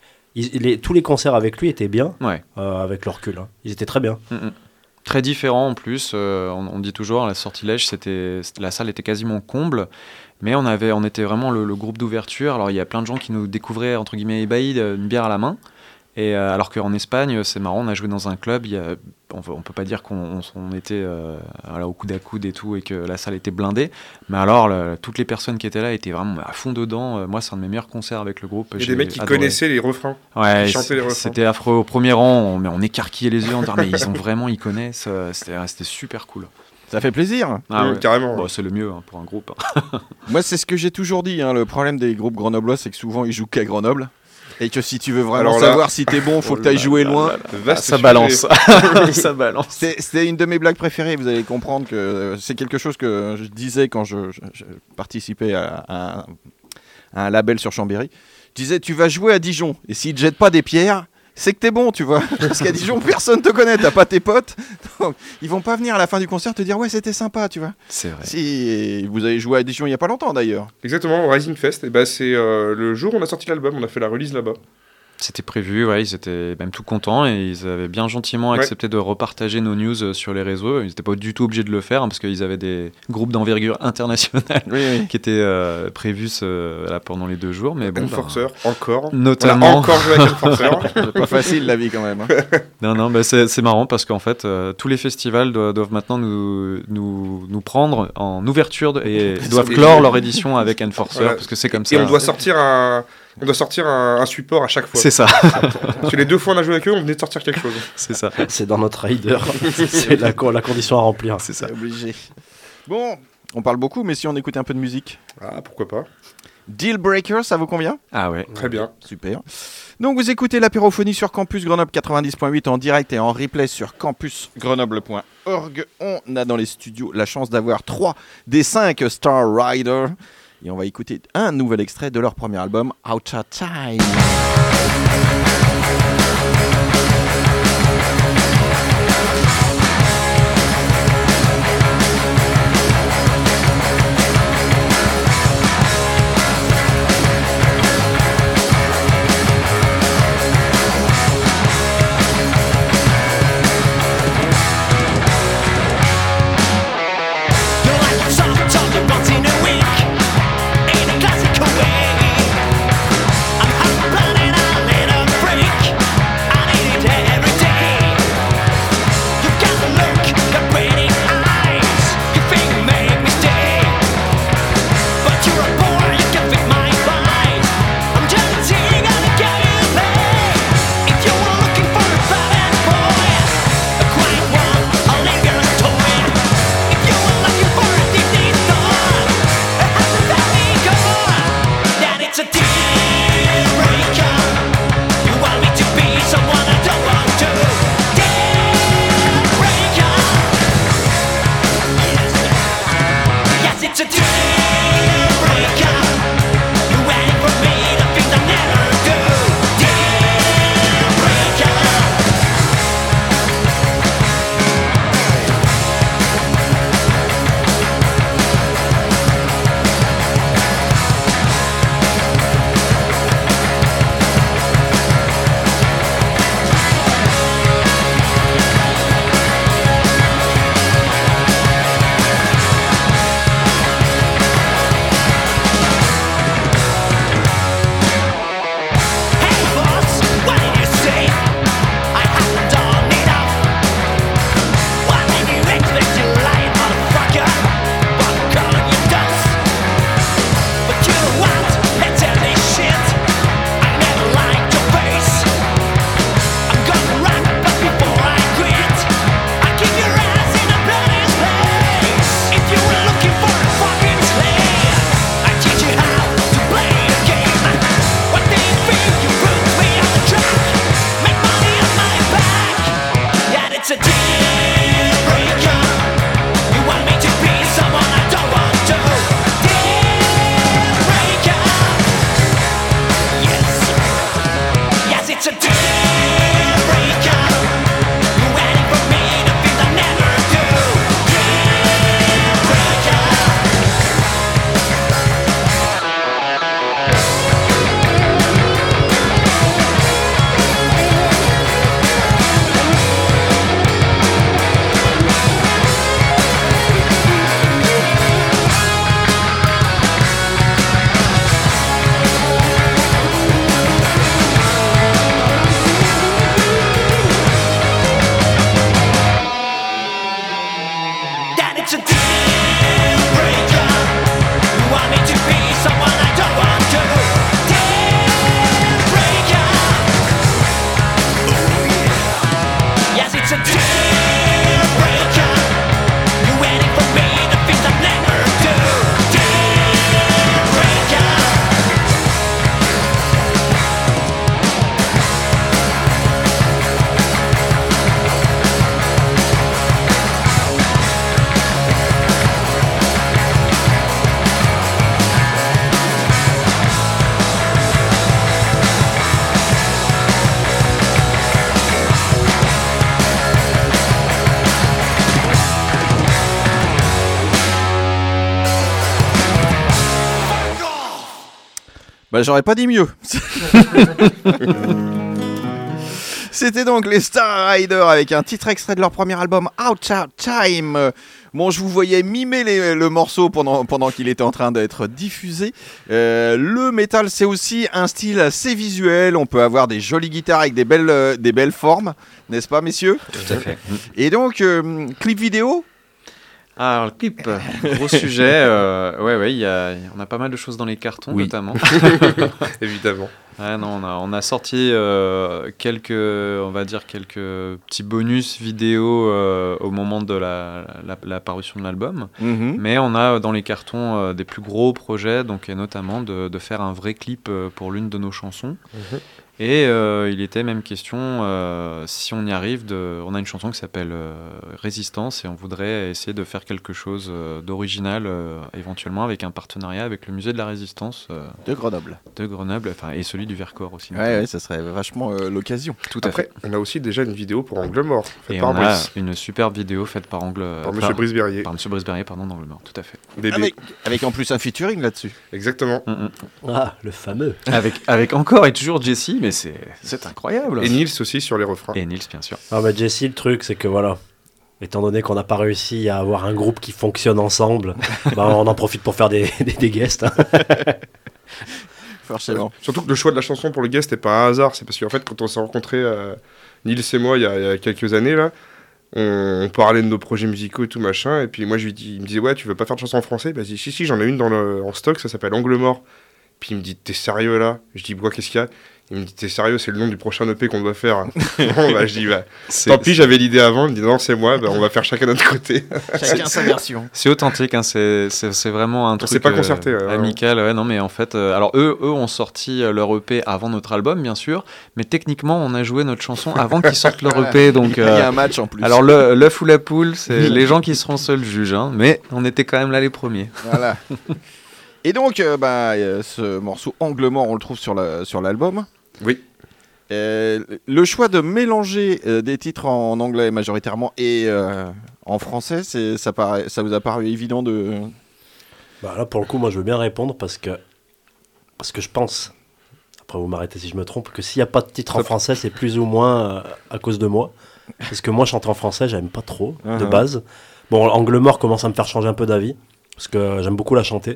il- les- tous les concerts avec lui étaient bien, Ouais. euh, avec le recul. Hein. Ils étaient très bien. Mm-mm. Très différent en plus, euh, on, on dit toujours, la Sortilège, c'était, la salle était quasiment comble, mais on, avait, on était vraiment le, le groupe d'ouverture. Alors il y a plein de gens qui nous découvraient, entre guillemets, ébahis, une bière à la main. Et euh, alors qu'en Espagne, c'est marrant, on a joué dans un club, il y a, on, on peut pas dire qu'on on, on était euh, voilà, au coude à coude et tout, et que la salle était blindée, mais alors le, toutes les personnes qui étaient là étaient vraiment à fond dedans. Euh, moi, c'est un de mes meilleurs concerts avec le groupe. Il y a J'ai des mecs qui adoré. connaissaient les refrains. Ouais, qui chantaient les refrains. c'était affreux au premier rang, on, mais on écarquillait les yeux en disant mais ils ont vraiment, ils connaissent, euh, c'était, c'était super cool. Ça fait plaisir. Ah Mmh, ouais. carrément. Bon, c'est le mieux hein, pour un groupe. Moi, c'est ce que j'ai toujours dit. Hein. Le problème des groupes grenoblois, c'est que souvent, ils jouent qu'à Grenoble. Et que si tu veux vraiment Alors là- savoir si t'es bon, faut Oh que t'ailles là jouer là loin. là là. Vaste Ça sujet. balance. Ça balance. C'est- C'était une de mes blagues préférées. Vous allez comprendre que euh, c'est quelque chose que je disais quand je, je- je participais à, à un, à un label sur Chambéry. Je disais, tu vas jouer à Dijon. Et s'ils te jettent pas des pierres, c'est que t'es bon, tu vois. Parce qu'à Dijon, personne te connaît. T'as pas tes potes. Donc, ils vont pas venir à la fin du concert te dire, ouais, c'était sympa, tu vois. C'est vrai. Si vous avez joué à Dijon il y a pas longtemps d'ailleurs. Exactement, au Rising Fest, et bah, c'est euh, le jour où on a sorti l'album, on a fait la release là-bas. C'était prévu, ouais, ils étaient même tout contents et ils avaient bien gentiment Ouais. accepté de repartager nos news euh, sur les réseaux. Ils n'étaient pas du tout obligés de le faire hein, parce qu'ils avaient des groupes d'envergure internationale Oui, oui. qui étaient euh, prévus ce- là, pendant les deux jours. Mais bon, bah, Enforcer, encore. notamment. On a encore joué avec Enforcer. C'est pas facile la vie quand même. hein. Non, non, bah, c'est, c'est marrant parce qu'en fait, euh, tous les festivals doivent, doivent maintenant nous, nous, nous prendre en ouverture de- et doivent des clore jeux. leur édition avec Enforcer Voilà. parce que c'est comme Et ça. on doit sortir un, on doit sortir un, un support à chaque fois. C'est ça, Parce que les deux fois on a joué avec eux, on venait de sortir quelque chose. c'est ça. C'est dans notre rider. C'est la, co- la condition à remplir. C'est ça. C'est obligé. Bon, on parle beaucoup, mais si on écoutait un peu de musique. Ah, pourquoi pas. Deal Breaker, ça vous convient? Ah ouais. Très bien. Super. Donc vous écoutez l'apérophonie sur Campus Grenoble quatre-vingt-dix point huit en direct et en replay sur campus grenoble point org. On a dans les studios la chance d'avoir trois des cinq Star Rider. Et on va écouter un nouvel extrait de leur premier album, Outer Time. You're like a song talking once in a week, in a classical way. I'm hot blooded, I let her break. Bah, j'aurais pas dit mieux. C'était donc les Star Riders avec un titre extrait de leur premier album Out Out Time. Bon, je vous voyais mimer les, le morceau pendant, pendant qu'il était en train d'être diffusé. Euh, le métal, c'est aussi un style assez visuel. On peut avoir des jolies guitares avec des belles, euh, des belles formes, n'est-ce pas, messieurs ? Tout à fait. Et donc, euh, clip vidéo ? Ah, alors le clip, gros sujet. Euh, ouais, ouais, y a, on a pas mal de choses dans les cartons, oui. notamment. Évidemment. Ouais, non, on a, on a sorti euh, quelques, on va dire quelques petits bonus vidéo euh, au moment de la, la, la parution de l'album. Mm-hmm. Mais on a dans les cartons euh, des plus gros projets, donc et notamment de, de faire un vrai clip euh, pour l'une de nos chansons. Mm-hmm. Et euh, il était même question, euh, si on y arrive, de, on a une chanson qui s'appelle euh, Résistance et on voudrait essayer de faire quelque chose euh, d'original, euh, éventuellement avec un partenariat avec le musée de la Résistance euh, de Grenoble. De Grenoble, enfin, et celui du Vercors aussi. Ouais, ouais, ça serait vachement euh, l'occasion. Tout à Après, fait. on a aussi déjà une vidéo pour Angle Mort. Et par on Brice. a une superbe vidéo faite par Angle. Par Monsieur Brisberrier. Par Monsieur Brisberrier, pardon, d'Angle Mort, tout à fait. Bébé. Avec, avec en plus un featuring là-dessus. Exactement. Mm-mm. Ah, le fameux. Avec, avec encore et toujours Jessie, mais c'est, c'est incroyable. Et Nils aussi sur les refrains. Et Nils, bien sûr. Ah, bah, Jessie, le truc, c'est que voilà. Étant donné qu'on n'a pas réussi à avoir un groupe qui fonctionne ensemble, bah, on en profite pour faire des, des, des guests. Hein. Forcément. Surtout que le choix de la chanson pour le guest n'est pas un hasard. C'est parce qu'en fait, quand on s'est rencontrés, euh, Nils et moi, il y, a, il y a quelques années, là, on, on parlait de nos projets musicaux et tout machin. Et puis moi, je lui dis, il me disait, ouais, tu veux pas faire de chanson en français ? Bah, je dis, si, si, j'en ai une dans le, en stock, ça s'appelle Angle Mort. Puis il me dit, t'es sérieux là ? Je dis, quoi, qu'est-ce qu'il y a ? Il me dit, t'es sérieux, c'est le nom du prochain E P qu'on doit faire. Bon, bah, je dis, bah, C'est, tant pis, c'est... j'avais l'idée avant. Il me dit, non, c'est moi, bah, on va faire chacun de notre côté. Chacun sa version. C'est authentique, hein, c'est, c'est, c'est vraiment un On truc s'est pas concerté, euh, ouais, amical. Ouais, non, mais en fait, euh, alors eux, eux ont sorti leur E P avant notre album, bien sûr, mais techniquement, on a joué notre chanson avant qu'ils sortent leur E P. Donc, euh, il y a un match en plus. Alors, le, l'œuf ou la poule, c'est les gens qui seront seuls juges, hein, mais on était quand même là les premiers. Voilà. Et donc, euh, bah, euh, ce morceau Angle Mort, on le trouve sur, la, sur l'album. Oui. Euh, le choix de mélanger euh, des titres en anglais majoritairement et euh, en français, c'est, ça, paraît, ça vous a paru évident de... Bah là, pour le coup, moi, je veux bien répondre parce que, parce que je pense, après vous m'arrêtez si je me trompe, que s'il n'y a pas de titre en français, c'est plus ou moins euh, à cause de moi. Parce que moi, chanter en français, j'aime pas trop, uh-huh. de base. Bon, Angle Mort commence à me faire changer un peu d'avis, parce que j'aime beaucoup la chanter.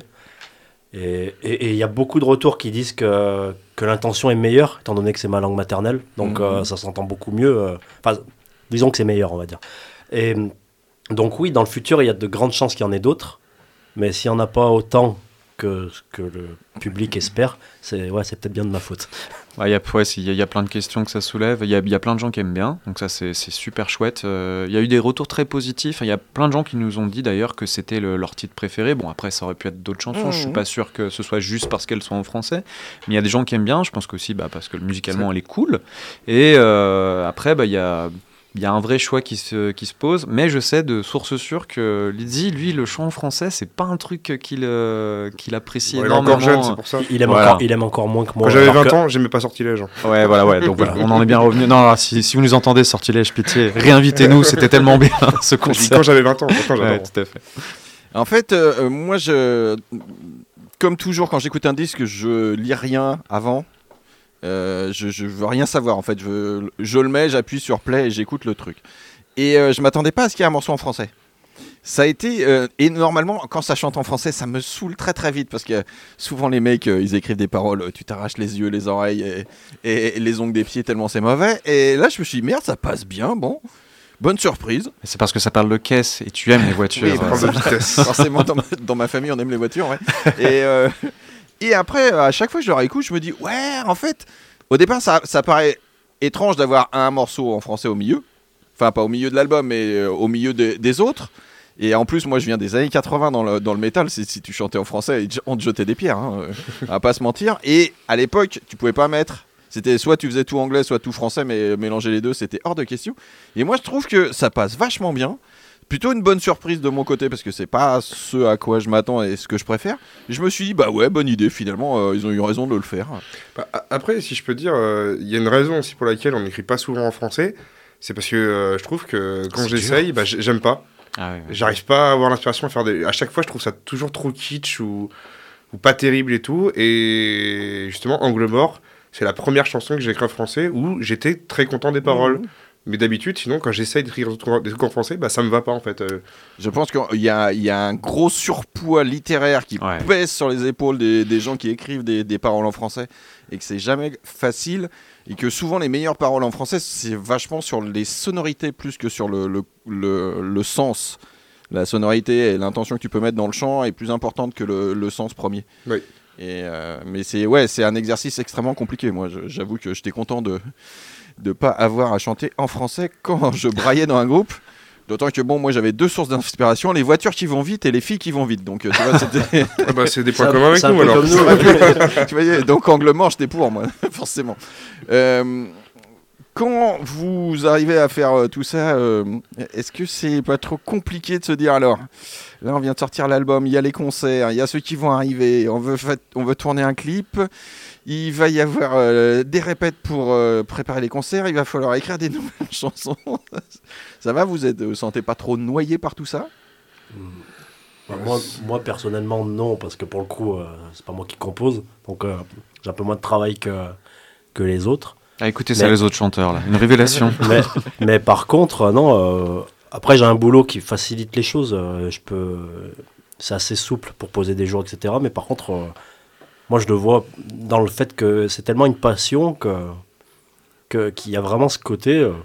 Et il y a beaucoup de retours qui disent que, que l'intention est meilleure, étant donné que c'est ma langue maternelle, donc mmh. euh, ça s'entend beaucoup mieux. Enfin, euh, disons que c'est meilleur, on va dire. Et donc oui, dans le futur, il y a de grandes chances qu'il y en ait d'autres, mais s'il n'y en a pas autant que ce que le public espère, c'est, ouais, c'est peut-être bien de ma faute. Il ouais, y, ouais, y, y a plein de questions que ça soulève, il y a, y a plein de gens qui aiment bien, donc ça c'est, c'est super chouette. Il euh, y a eu des retours très positifs, il y a plein de gens qui nous ont dit d'ailleurs que c'était le, leur titre préféré. Bon, après ça aurait pu être d'autres chansons, mmh. je suis pas sûr que ce soit juste parce qu'elles sont en français, mais il y a des gens qui aiment bien, je pense qu'aussi bah, parce que musicalement elle est cool. Et euh, après, bah, il y a... Il y a un vrai choix qui se, qui se pose, mais je sais de source sûre que Lizzy, lui, le chant français, c'est pas un truc qu'il, euh, qu'il apprécie bon, énormément. Il est encore jeune, c'est pour ça. Il aime, voilà. encore, il aime encore moins que moi. Quand j'avais vingt que... ans, j'aimais pas Sortilège. Ouais, voilà, ouais. Donc voilà, on en est bien revenu. Non, alors, si, si vous nous entendez, Sortilège, pitié, réinvitez-nous, c'était tellement bien ce concert. Quand j'avais vingt ans, franchement, j'adore. Ouais, tout à fait. En fait, euh, moi, je, comme toujours, quand j'écoute un disque, je lis rien avant. Euh, je, je veux rien savoir, en fait. Je, je le mets, j'appuie sur play et j'écoute le truc. Et euh, je m'attendais pas à ce qu'il y ait un morceau en français. Ça a été... Euh, et normalement, quand ça chante en français, ça me saoule très très vite. Parce que souvent, les mecs, euh, ils écrivent des paroles. Euh, tu t'arraches les yeux, les oreilles et, et, et les ongles des pieds tellement c'est mauvais. Et là, je me suis dit, merde, ça passe bien, bon. Bonne surprise. C'est parce que ça parle de caisse et tu aimes les voitures. Oui, ça parle de vitesse. Forcément, dans ma, dans ma famille, on aime les voitures. Ouais. Et, euh, et après, à chaque fois que je le réécoute, je me dis, ouais, en fait, au départ, ça, ça paraît étrange d'avoir un morceau en français au milieu. Enfin, pas au milieu de l'album, mais euh, au milieu de, des autres. Et en plus, moi, je viens des années quatre-vingts dans le, dans le métal. Si, si tu chantais en français, on te jetait des pierres. Hein, euh, on va pas se mentir. Et à l'époque, tu pouvais pas mettre... C'était soit tu faisais tout anglais, soit tout français, mais mélanger les deux, c'était hors de question. Et moi, je trouve que ça passe vachement bien. Plutôt une bonne surprise de mon côté, parce que c'est pas ce à quoi je m'attends et ce que je préfère. Et je me suis dit, bah ouais, bonne idée, finalement, euh, ils ont eu raison de le faire. Bah, après, si je peux dire, il euh, y a une raison aussi pour laquelle on n'écrit pas souvent en français. C'est parce que euh, je trouve que quand c'est j'essaye, bah, j'aime pas. Ah ouais, ouais. J'arrive pas à avoir l'inspiration à faire des... À chaque fois, je trouve ça toujours trop kitsch ou... ou pas terribles et tout. Et justement, Angle Mort, c'est la première chanson que j'ai écrite en français où j'étais très content des paroles. Mmh. Mais d'habitude, sinon, quand j'essaye d'écrire des trucs en français, bah, ça me va pas en fait. Euh... Je pense qu'il y a, il y a un gros surpoids littéraire qui ouais. pèse sur les épaules des, des gens qui écrivent des, des paroles en français et que c'est jamais facile et que souvent les meilleures paroles en français, c'est vachement sur les sonorités plus que sur le, le, le, le sens. La sonorité et l'intention que tu peux mettre dans le chant est plus importante que le, le sens premier. Oui. Et euh, mais c'est, ouais, c'est un exercice extrêmement compliqué. Moi, je, j'avoue que j'étais content de de pas avoir à chanter en français quand je braillais dans un groupe. D'autant que bon, moi j'avais deux sources d'inspiration, les voitures qui vont vite et les filles qui vont vite. Donc tu vois, c'était ah bah, c'est des points communs avec nous alors. Comme nous, tu voyais, donc Angle Mort, j'étais pour moi, forcément. Euh, quand vous arrivez à faire euh, tout ça, euh, est-ce que c'est pas trop compliqué de se dire alors, là on vient de sortir l'album, il y a les concerts, il y a ceux qui vont arriver, on veut, fait, on veut tourner un clip, il va y avoir euh, des répètes pour euh, préparer les concerts, il va falloir écrire des nouvelles chansons. Ça va, vous êtes, vous sentez pas trop noyé par tout ça ? mmh. bah, moi, moi personnellement non, parce que pour le coup euh, c'est pas moi qui compose, donc euh, j'ai un peu moins de travail que, que les autres. Ah, écoutez mais... ça les autres chanteurs là, une révélation. mais, mais par contre non, euh, après j'ai un boulot qui facilite les choses, euh, je peux, c'est assez souple pour poser des jours, et cetera. Mais par contre euh, moi je le vois dans le fait que c'est tellement une passion que, que qu'il y a vraiment ce côté euh,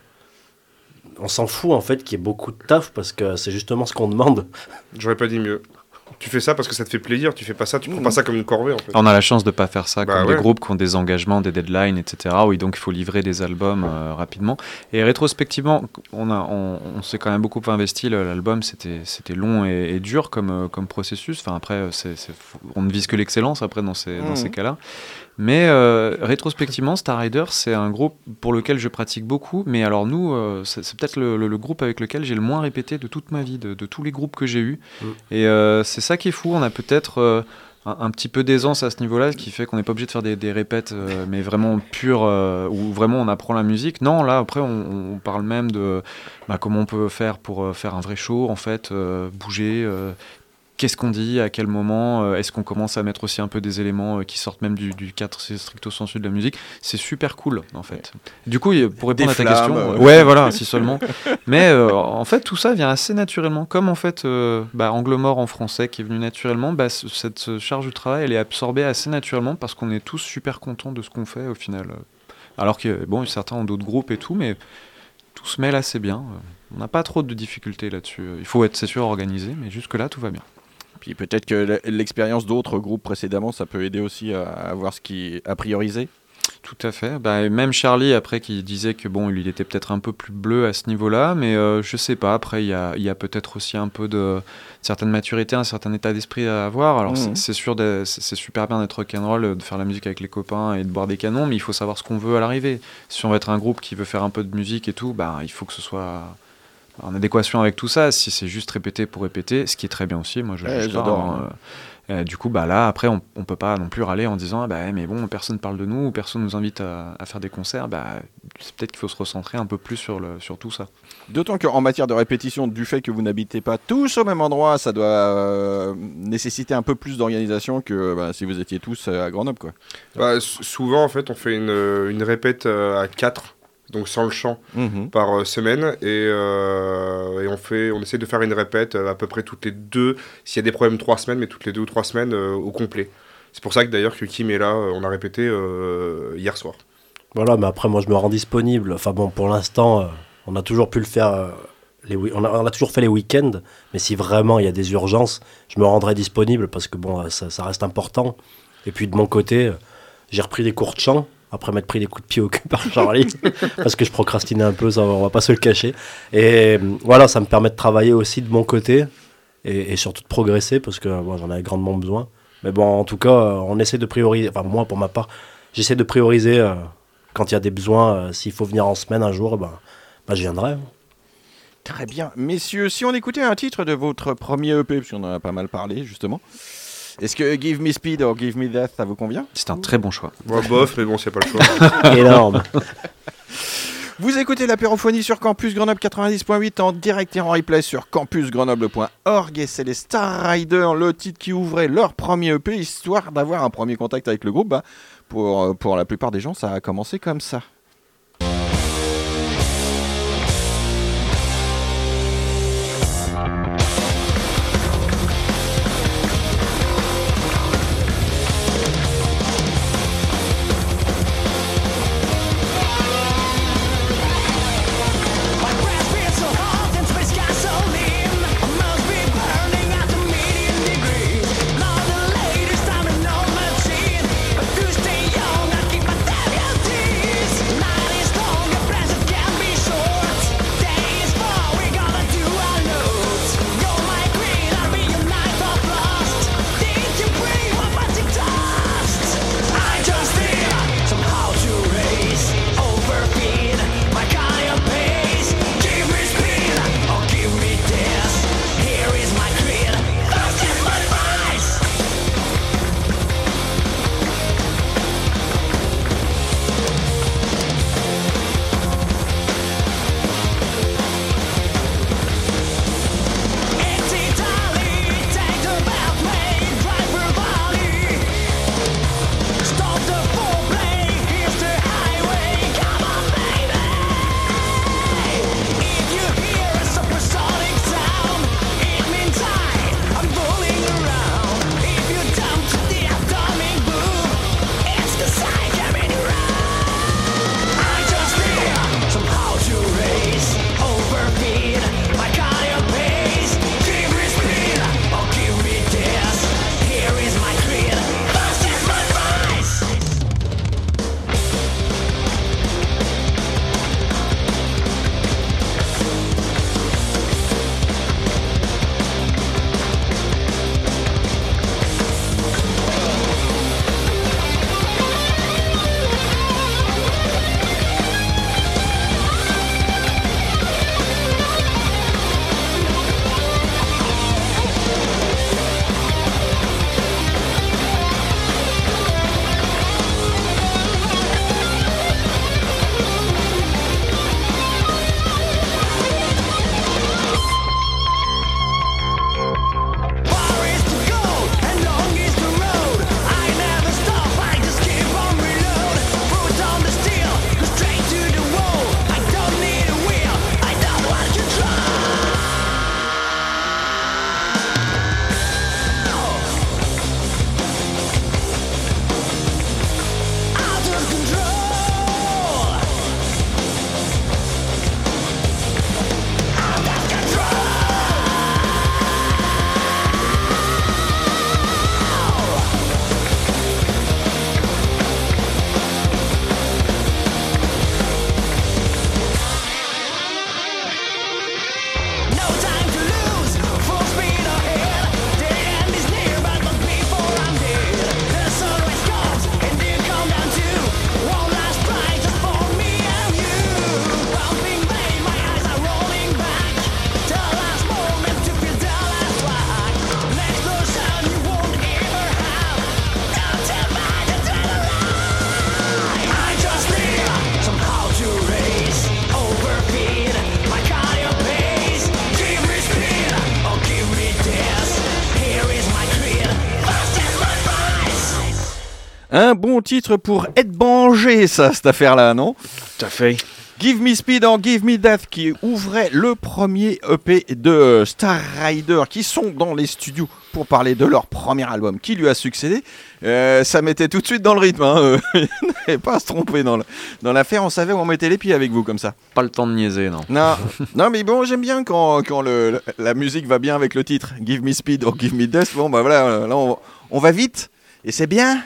on s'en fout en fait qu'il y ait beaucoup de taf parce que c'est justement ce qu'on demande. J'aurais pas dit mieux. Tu fais ça parce que ça te fait plaisir, tu fais pas ça, tu mmh. prends pas ça comme une corvée en fait. On a la chance de pas faire ça bah comme ouais. des groupes qui ont des engagements, des deadlines, et cetera. Oui, donc il faut livrer des albums euh, rapidement. Et rétrospectivement, on, a, on, on s'est quand même beaucoup investi. L'album, c'était, c'était long et, et dur comme, comme processus. Enfin, après, c'est, c'est, on ne vise que l'excellence après dans ces, mmh. dans ces cas-là. Mais euh, rétrospectivement, Starrider, c'est un groupe pour lequel je pratique beaucoup. Mais alors nous, euh, c'est, c'est peut-être le, le, le groupe avec lequel j'ai le moins répété de toute ma vie, de, de tous les groupes que j'ai eus. Mmh. Et euh, c'est ça qui est fou. On a peut-être euh, un, un petit peu d'aisance à ce niveau-là, ce qui fait qu'on n'est pas obligé de faire des, des répètes, euh, mais vraiment pures, euh, où vraiment on apprend la musique. Non, là, après, on, on parle même de bah, comment on peut faire pour euh, faire un vrai show, en fait, euh, bouger... Euh, Qu'est-ce qu'on dit, à quel moment, est-ce qu'on commence à mettre aussi un peu des éléments qui sortent même du, du cadre stricto sensu de la musique. C'est super cool, en fait. Du coup, pour répondre des à ta flammes, question... Euh... Ouais, voilà, si seulement. Mais euh, en fait, tout ça vient assez naturellement. Comme en fait, euh, bah, Angle Mort en français qui est venu naturellement, bah, cette charge de travail, elle est absorbée assez naturellement parce qu'on est tous super contents de ce qu'on fait, au final. Alors que, bon, certains ont d'autres groupes et tout, mais tout se mêle assez bien. On n'a pas trop de difficultés là-dessus. Il faut être, c'est sûr, organisé, mais jusque-là, tout va bien. Puis peut-être que l'expérience d'autres groupes précédemment, ça peut aider aussi à, à voir ce qui est à prioriser. Tout à fait. Bah, même Charlie, après, qui disait que bon, il était peut-être un peu plus bleu à ce niveau-là, mais euh, je sais pas. Après, il y a, y a peut-être aussi un peu de certaine maturité, un certain état d'esprit à avoir. Alors, mmh. c'est, c'est sûr, de, c'est, c'est super bien d'être rock'n'roll, de faire la musique avec les copains et de boire des canons, mais il faut savoir ce qu'on veut à l'arrivée. Si on veut être un groupe qui veut faire un peu de musique et tout, bah, il faut que ce soit en adéquation avec tout ça. Si c'est juste répéter pour répéter, ce qui est très bien aussi, moi je ouais, j'adore. Hein. Euh, euh, du coup, bah là, après, on, on peut pas non plus râler en disant ah, bah mais bon, personne parle de nous, ou personne nous invite à, à faire des concerts. Bah, c'est peut-être qu'il faut se recentrer un peu plus sur le sur tout ça. D'autant qu'en matière de répétition, du fait que vous n'habitez pas tous au même endroit, ça doit euh, nécessiter un peu plus d'organisation que bah, si vous étiez tous à Grenoble, quoi. Bah, s- souvent, en fait, on fait une une répète euh, à quatre. Donc sans le chant, mmh. par euh, semaine, et, euh, et on, fait, on essaie de faire une répète euh, à peu près toutes les deux, s'il y a des problèmes trois semaines, mais toutes les deux ou trois semaines euh, au complet. C'est pour ça que d'ailleurs que Kim est là, euh, on a répété euh, hier soir. Voilà, mais après moi je me rends disponible, enfin bon pour l'instant euh, on a toujours pu le faire, euh, les, on, a, on a toujours fait les week-ends, mais si vraiment il y a des urgences, je me rendrai disponible parce que bon ça, ça reste important. Et puis de mon côté, euh, j'ai repris des cours de chant, après m'être pris des coups de pied au cul par Charlie, parce que je procrastinais un peu, ça, on va pas se le cacher. Et voilà, ça me permet de travailler aussi de mon côté, et, et surtout de progresser, parce que bon, j'en avais grandement besoin. Mais bon, en tout cas, on essaie de prioriser, enfin moi, pour ma part, j'essaie de prioriser euh, quand il y a des besoins, euh, s'il faut venir en semaine un jour, ben, ben je viendrai. Très bien. Messieurs, si on écoutait un titre de votre premier E P, parce qu'on en a pas mal parlé, justement, est-ce que Give Me Speed ou Give Me Death, ça vous convient ? C'est un très bon choix. Ouais, bof, mais bon, c'est pas le choix. Énorme. Vous écoutez l'apérophonie sur Campus Grenoble quatre-vingt-dix point huit en direct et en replay sur campus grenoble point org et c'est les Star Riders, le titre qui ouvrait leur premier E P, histoire d'avoir un premier contact avec le groupe. Bah, pour, pour la plupart des gens, ça a commencé comme ça. Un bon titre pour être bangé, ça, cette affaire-là, non ? Tout à fait. Give Me Speed or Give Me Death, qui ouvrait le premier E P de Star Riders, qui sont dans les studios pour parler de leur premier album qui lui a succédé. Euh, ça mettait tout de suite dans le rythme, hein. Il n'avait pas à se tromper dans, le, dans l'affaire, on savait où on mettait les pieds avec vous comme ça. Pas le temps de niaiser, non. Non, non mais bon, j'aime bien quand, quand le, la musique va bien avec le titre. Give Me Speed or Give Me Death, bon bah voilà, là on, on va vite, et c'est bien.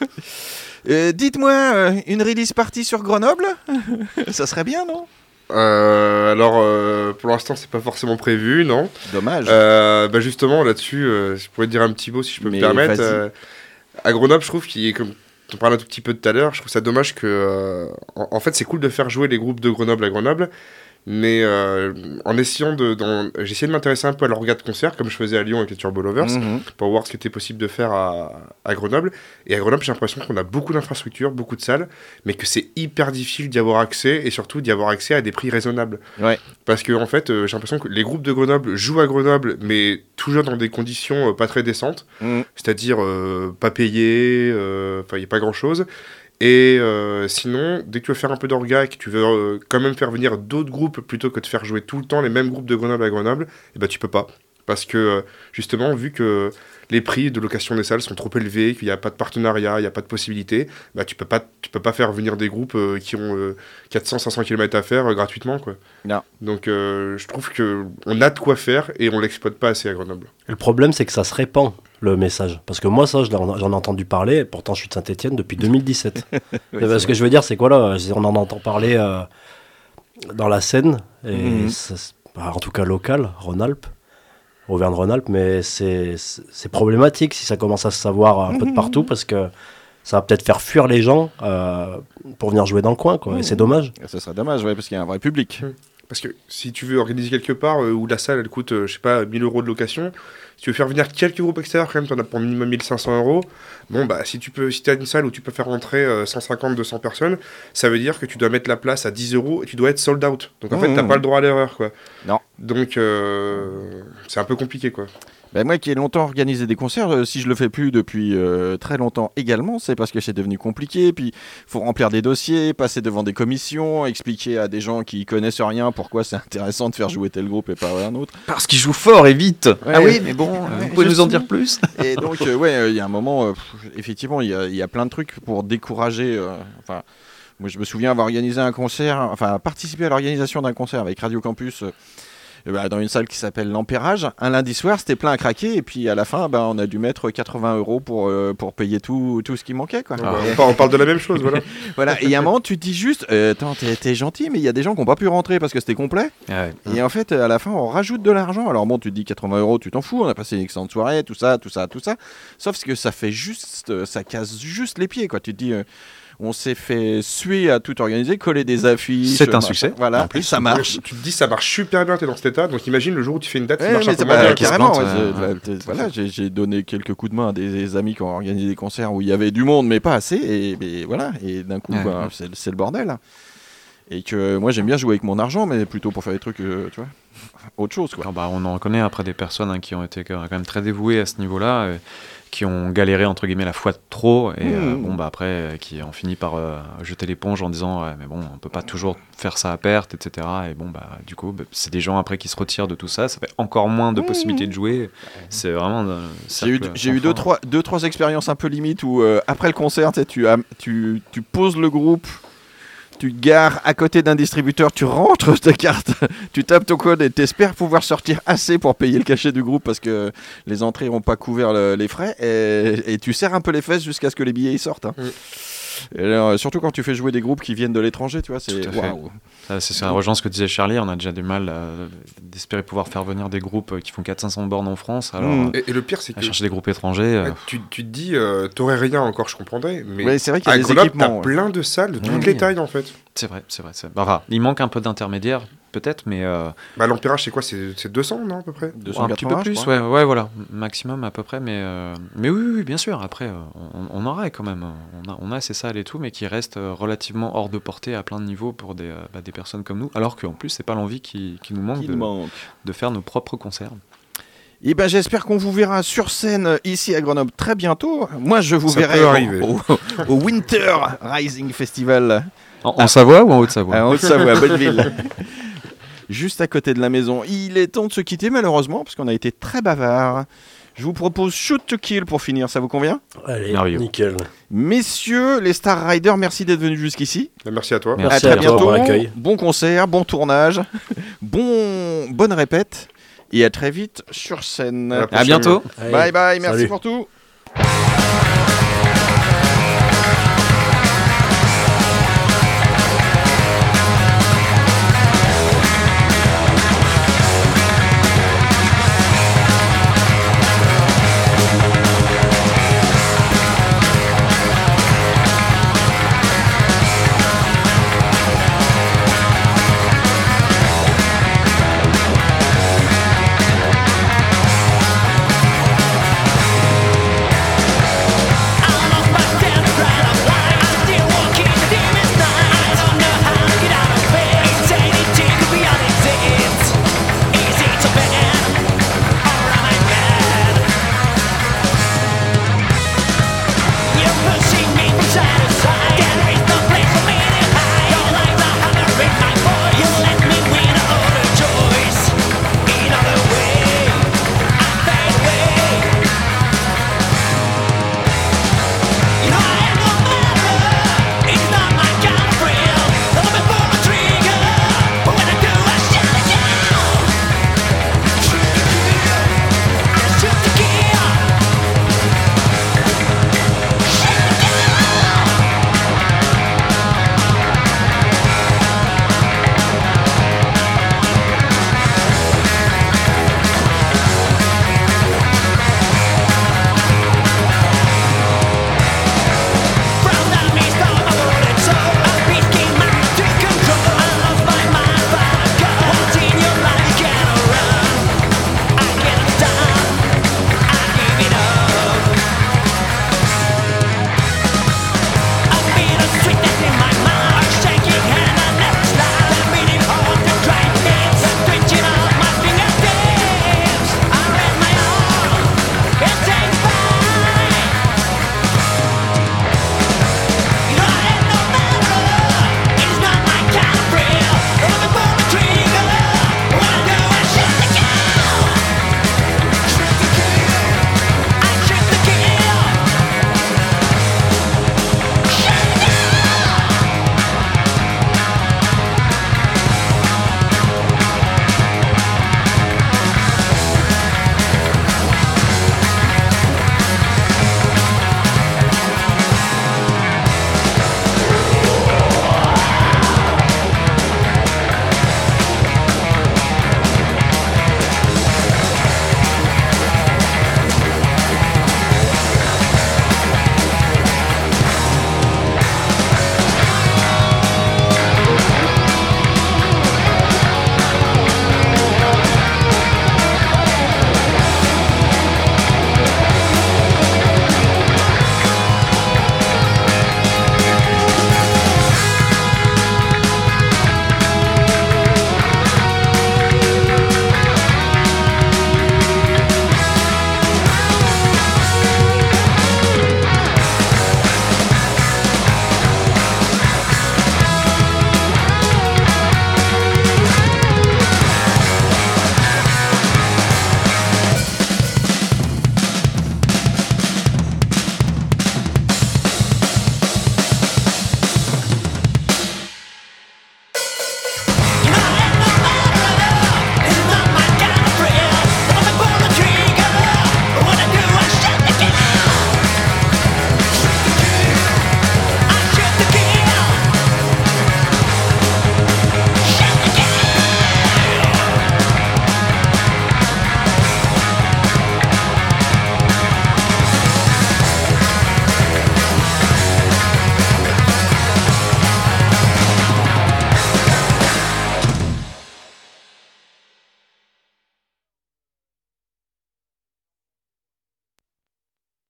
euh, dites-moi, euh, une release party sur Grenoble, ça serait bien, non ? Euh, alors, euh, pour l'instant, c'est pas forcément prévu, non. Dommage. Euh, bah justement, là-dessus, euh, je pourrais te dire un petit mot si je peux Mais me permettre. Euh, à Grenoble, je trouve qu'il est comme on parlait un tout petit peu tout à l'heure. Je trouve ça dommage que, euh, en, en fait, c'est cool de faire jouer les groupes de Grenoble à Grenoble, Mais euh, en essayant de. Dans... J'ai essayé de m'intéresser un peu à l'orga de concert, comme je faisais à Lyon avec les Turbo Lovers, mmh. pour voir ce qui était possible de faire à, à Grenoble. Et à Grenoble, j'ai l'impression qu'on a beaucoup d'infrastructures, beaucoup de salles, mais que c'est hyper difficile d'y avoir accès, et surtout d'y avoir accès à des prix raisonnables. Ouais. Parce que, en fait, euh, j'ai l'impression que les groupes de Grenoble jouent à Grenoble, mais toujours dans des conditions euh, pas très décentes, mmh. c'est-à-dire euh, pas payés, enfin, euh, il n'y a pas grand-chose. Et euh, sinon, dès que tu veux faire un peu d'orga et que tu veux euh, quand même faire venir d'autres groupes plutôt que de faire jouer tout le temps les mêmes groupes de Grenoble à Grenoble, eh ben, tu peux pas. Parce que, euh, justement, vu que les prix de location des salles sont trop élevés, qu'il n'y a pas de partenariat, il n'y a pas de possibilité, bah, tu peux pas, tu peux pas faire venir des groupes euh, qui ont euh, quatre cents à cinq cents kilomètres à faire euh, gratuitement, quoi. Non. Donc, euh, je trouve qu'on a de quoi faire et on l'exploite pas assez à Grenoble. Le problème, c'est que ça se répand, le message. Parce que moi, ça, j'en, j'en ai entendu parler, pourtant je suis de Saint-Etienne depuis deux mille dix-sept. oui, ce que je veux dire, c'est quoi là, on en entend parler euh, dans la Seine, et mmh. ça, en tout cas local, Rhône-Alpes. Auvergne-Rhône-Alpes, mais c'est, c'est, c'est problématique si ça commence à se savoir un mmh. peu de partout, parce que ça va peut-être faire fuir les gens euh, pour venir jouer dans le coin, quoi. Mmh. Et c'est dommage. Ça serait dommage, ouais, parce qu'il y a un vrai public. Mmh. Parce que si tu veux organiser quelque part euh, où la salle elle coûte, euh, je sais pas, mille euros de location, si tu veux faire venir quelques groupes extérieurs, quand même, tu en as pour minimum mille cinq cents euros. Bon, bah, si tu peux, si as une salle où tu peux faire rentrer euh, cent cinquante à deux cents personnes, ça veut dire que tu dois mettre la place à dix euros et tu dois être sold out. Donc en mmh, fait, t'as mmh. pas le droit à l'erreur, quoi. Non. Donc, euh, c'est un peu compliqué, quoi. Ben moi qui ai longtemps organisé des concerts, euh, si je le fais plus depuis euh, très longtemps également, c'est parce que c'est devenu compliqué. Puis il faut remplir des dossiers, passer devant des commissions, expliquer à des gens qui connaissent rien pourquoi c'est intéressant de faire jouer tel groupe et pas un autre. Parce qu'ils jouent fort et vite. Ouais, ah oui, mais bon, ouais, vous pouvez nous en dire plus. Et donc euh, ouais, il euh, y a un moment, euh, pff, effectivement, il y, y a plein de trucs pour décourager. Euh, enfin, moi je me souviens avoir organisé un concert, enfin participer à l'organisation d'un concert avec Radio Campus. Euh, Bah, dans une salle qui s'appelle l'Empérage. Un lundi soir, c'était plein à craquer, et puis à la fin, bah, on a dû mettre quatre-vingts euros pour, euh, pour payer tout, tout ce qui manquait, quoi. Ah, et... on parle de la même chose, voilà. Voilà. Et il y a un moment, tu te dis juste, euh, attends, t'es, t'es gentil, mais il y a des gens qui n'ont pas pu rentrer parce que c'était complet. Ah ouais. Et en fait, à la fin, on rajoute de l'argent. Alors bon, tu te dis quatre-vingts euros, tu t'en fous, on a passé une excellente soirée, tout ça, tout ça, tout ça. Sauf que ça fait juste, ça casse juste les pieds, quoi. Tu te dis... Euh, on s'est fait suer à tout organiser, coller des affiches. C'est un machin. Succès. Voilà, en plus, ça marche. Tu te dis, ça marche super bien, t'es dans cet état. Donc imagine le jour où tu fais une date, ouais, ça marche un peu bah, moins bien. Carrément, plante, ouais, euh... je, voilà, j'ai, j'ai donné quelques coups de main à des, des amis qui ont organisé des concerts où il y avait du monde, mais pas assez. Et, et voilà, et d'un coup, ouais, bah, ouais. C'est, c'est le bordel. Et que moi, j'aime bien jouer avec mon argent, mais plutôt pour faire des trucs, euh, tu vois, autre chose, quoi. Alors, bah, on en connaît après des personnes hein, qui ont été quand même très dévouées à ce niveau-là. Et... qui ont galéré entre guillemets la fois de trop et mmh. euh, bon bah après euh, qui ont fini par euh, jeter l'éponge en disant ouais, mais bon on peut pas toujours faire ça à perte etc et bon bah du coup bah, c'est des gens après qui se retirent de tout ça, ça fait encore moins de mmh. possibilités de jouer, c'est vraiment euh, j'ai eu, j'ai eu deux trois, deux trois expériences un peu limites où euh, après le concert tu, tu, tu poses le groupe, tu te gares à côté d'un distributeur, tu rentres ta carte, tu tapes ton code et tu espères pouvoir sortir assez pour payer le cachet du groupe parce que les entrées n'ont pas couvert le, les frais et, et tu serres un peu les fesses jusqu'à ce que les billets y sortent. Hein. Mm. Et alors, surtout quand tu fais jouer des groupes qui viennent de l'étranger, tu vois, c'est waouh. Ça, c'est ça rejoint ce que disait Charlie, on a déjà du mal euh, d'espérer pouvoir faire venir des groupes qui font quatre cents à cinq cents bornes en France. Alors, mm. et, et le pire, c'est que chercher des groupes étrangers. Euh... Tu, tu te dis, euh, t'aurais rien encore, je comprendrais, mais ouais, c'est vrai qu'il y a à des Grenoble, équipements. T'as ouais. plein de salles de toutes oui. les tailles en fait. C'est vrai, c'est vrai. C'est... Enfin, il manque un peu d'intermédiaires, peut-être, mais. Euh... Bah, l'Empérage, c'est quoi c'est, c'est deux cents, non, à peu près deux cent quatre-vingts, un petit peu plus, ouais, ouais, voilà, maximum à peu près, mais, euh... mais oui, oui, bien sûr, après, euh, on, on aurait quand même, on a, on a ces salles et tout, mais qui restent euh, relativement hors de portée à plein de niveaux pour des, euh, bah, des personnes comme nous, alors qu'en plus, c'est pas l'envie qui, qui nous manque, qui de, manque de faire nos propres concerts. Et ben j'espère qu'on vous verra sur scène ici à Grenoble très bientôt. Moi, je vous Ça verrai au, au, au Winter Rising Festival. En, en Savoie ou en Haute-Savoie ? En Haute-Savoie, Belleville. Juste à côté de la maison. Il est temps de se quitter malheureusement parce qu'on a été très bavard. Je vous propose Shoot to Kill pour finir, ça vous convient ? Allez, Merveilleux. Nickel. Messieurs les Star Riders, merci d'être venus jusqu'ici. Merci à toi. Merci à très à bientôt. toi pour l'accueil. Bon concert, bon tournage, bon bonne répète et à très vite sur scène. À, à bientôt. Allez, bye bye, merci salut. pour tout.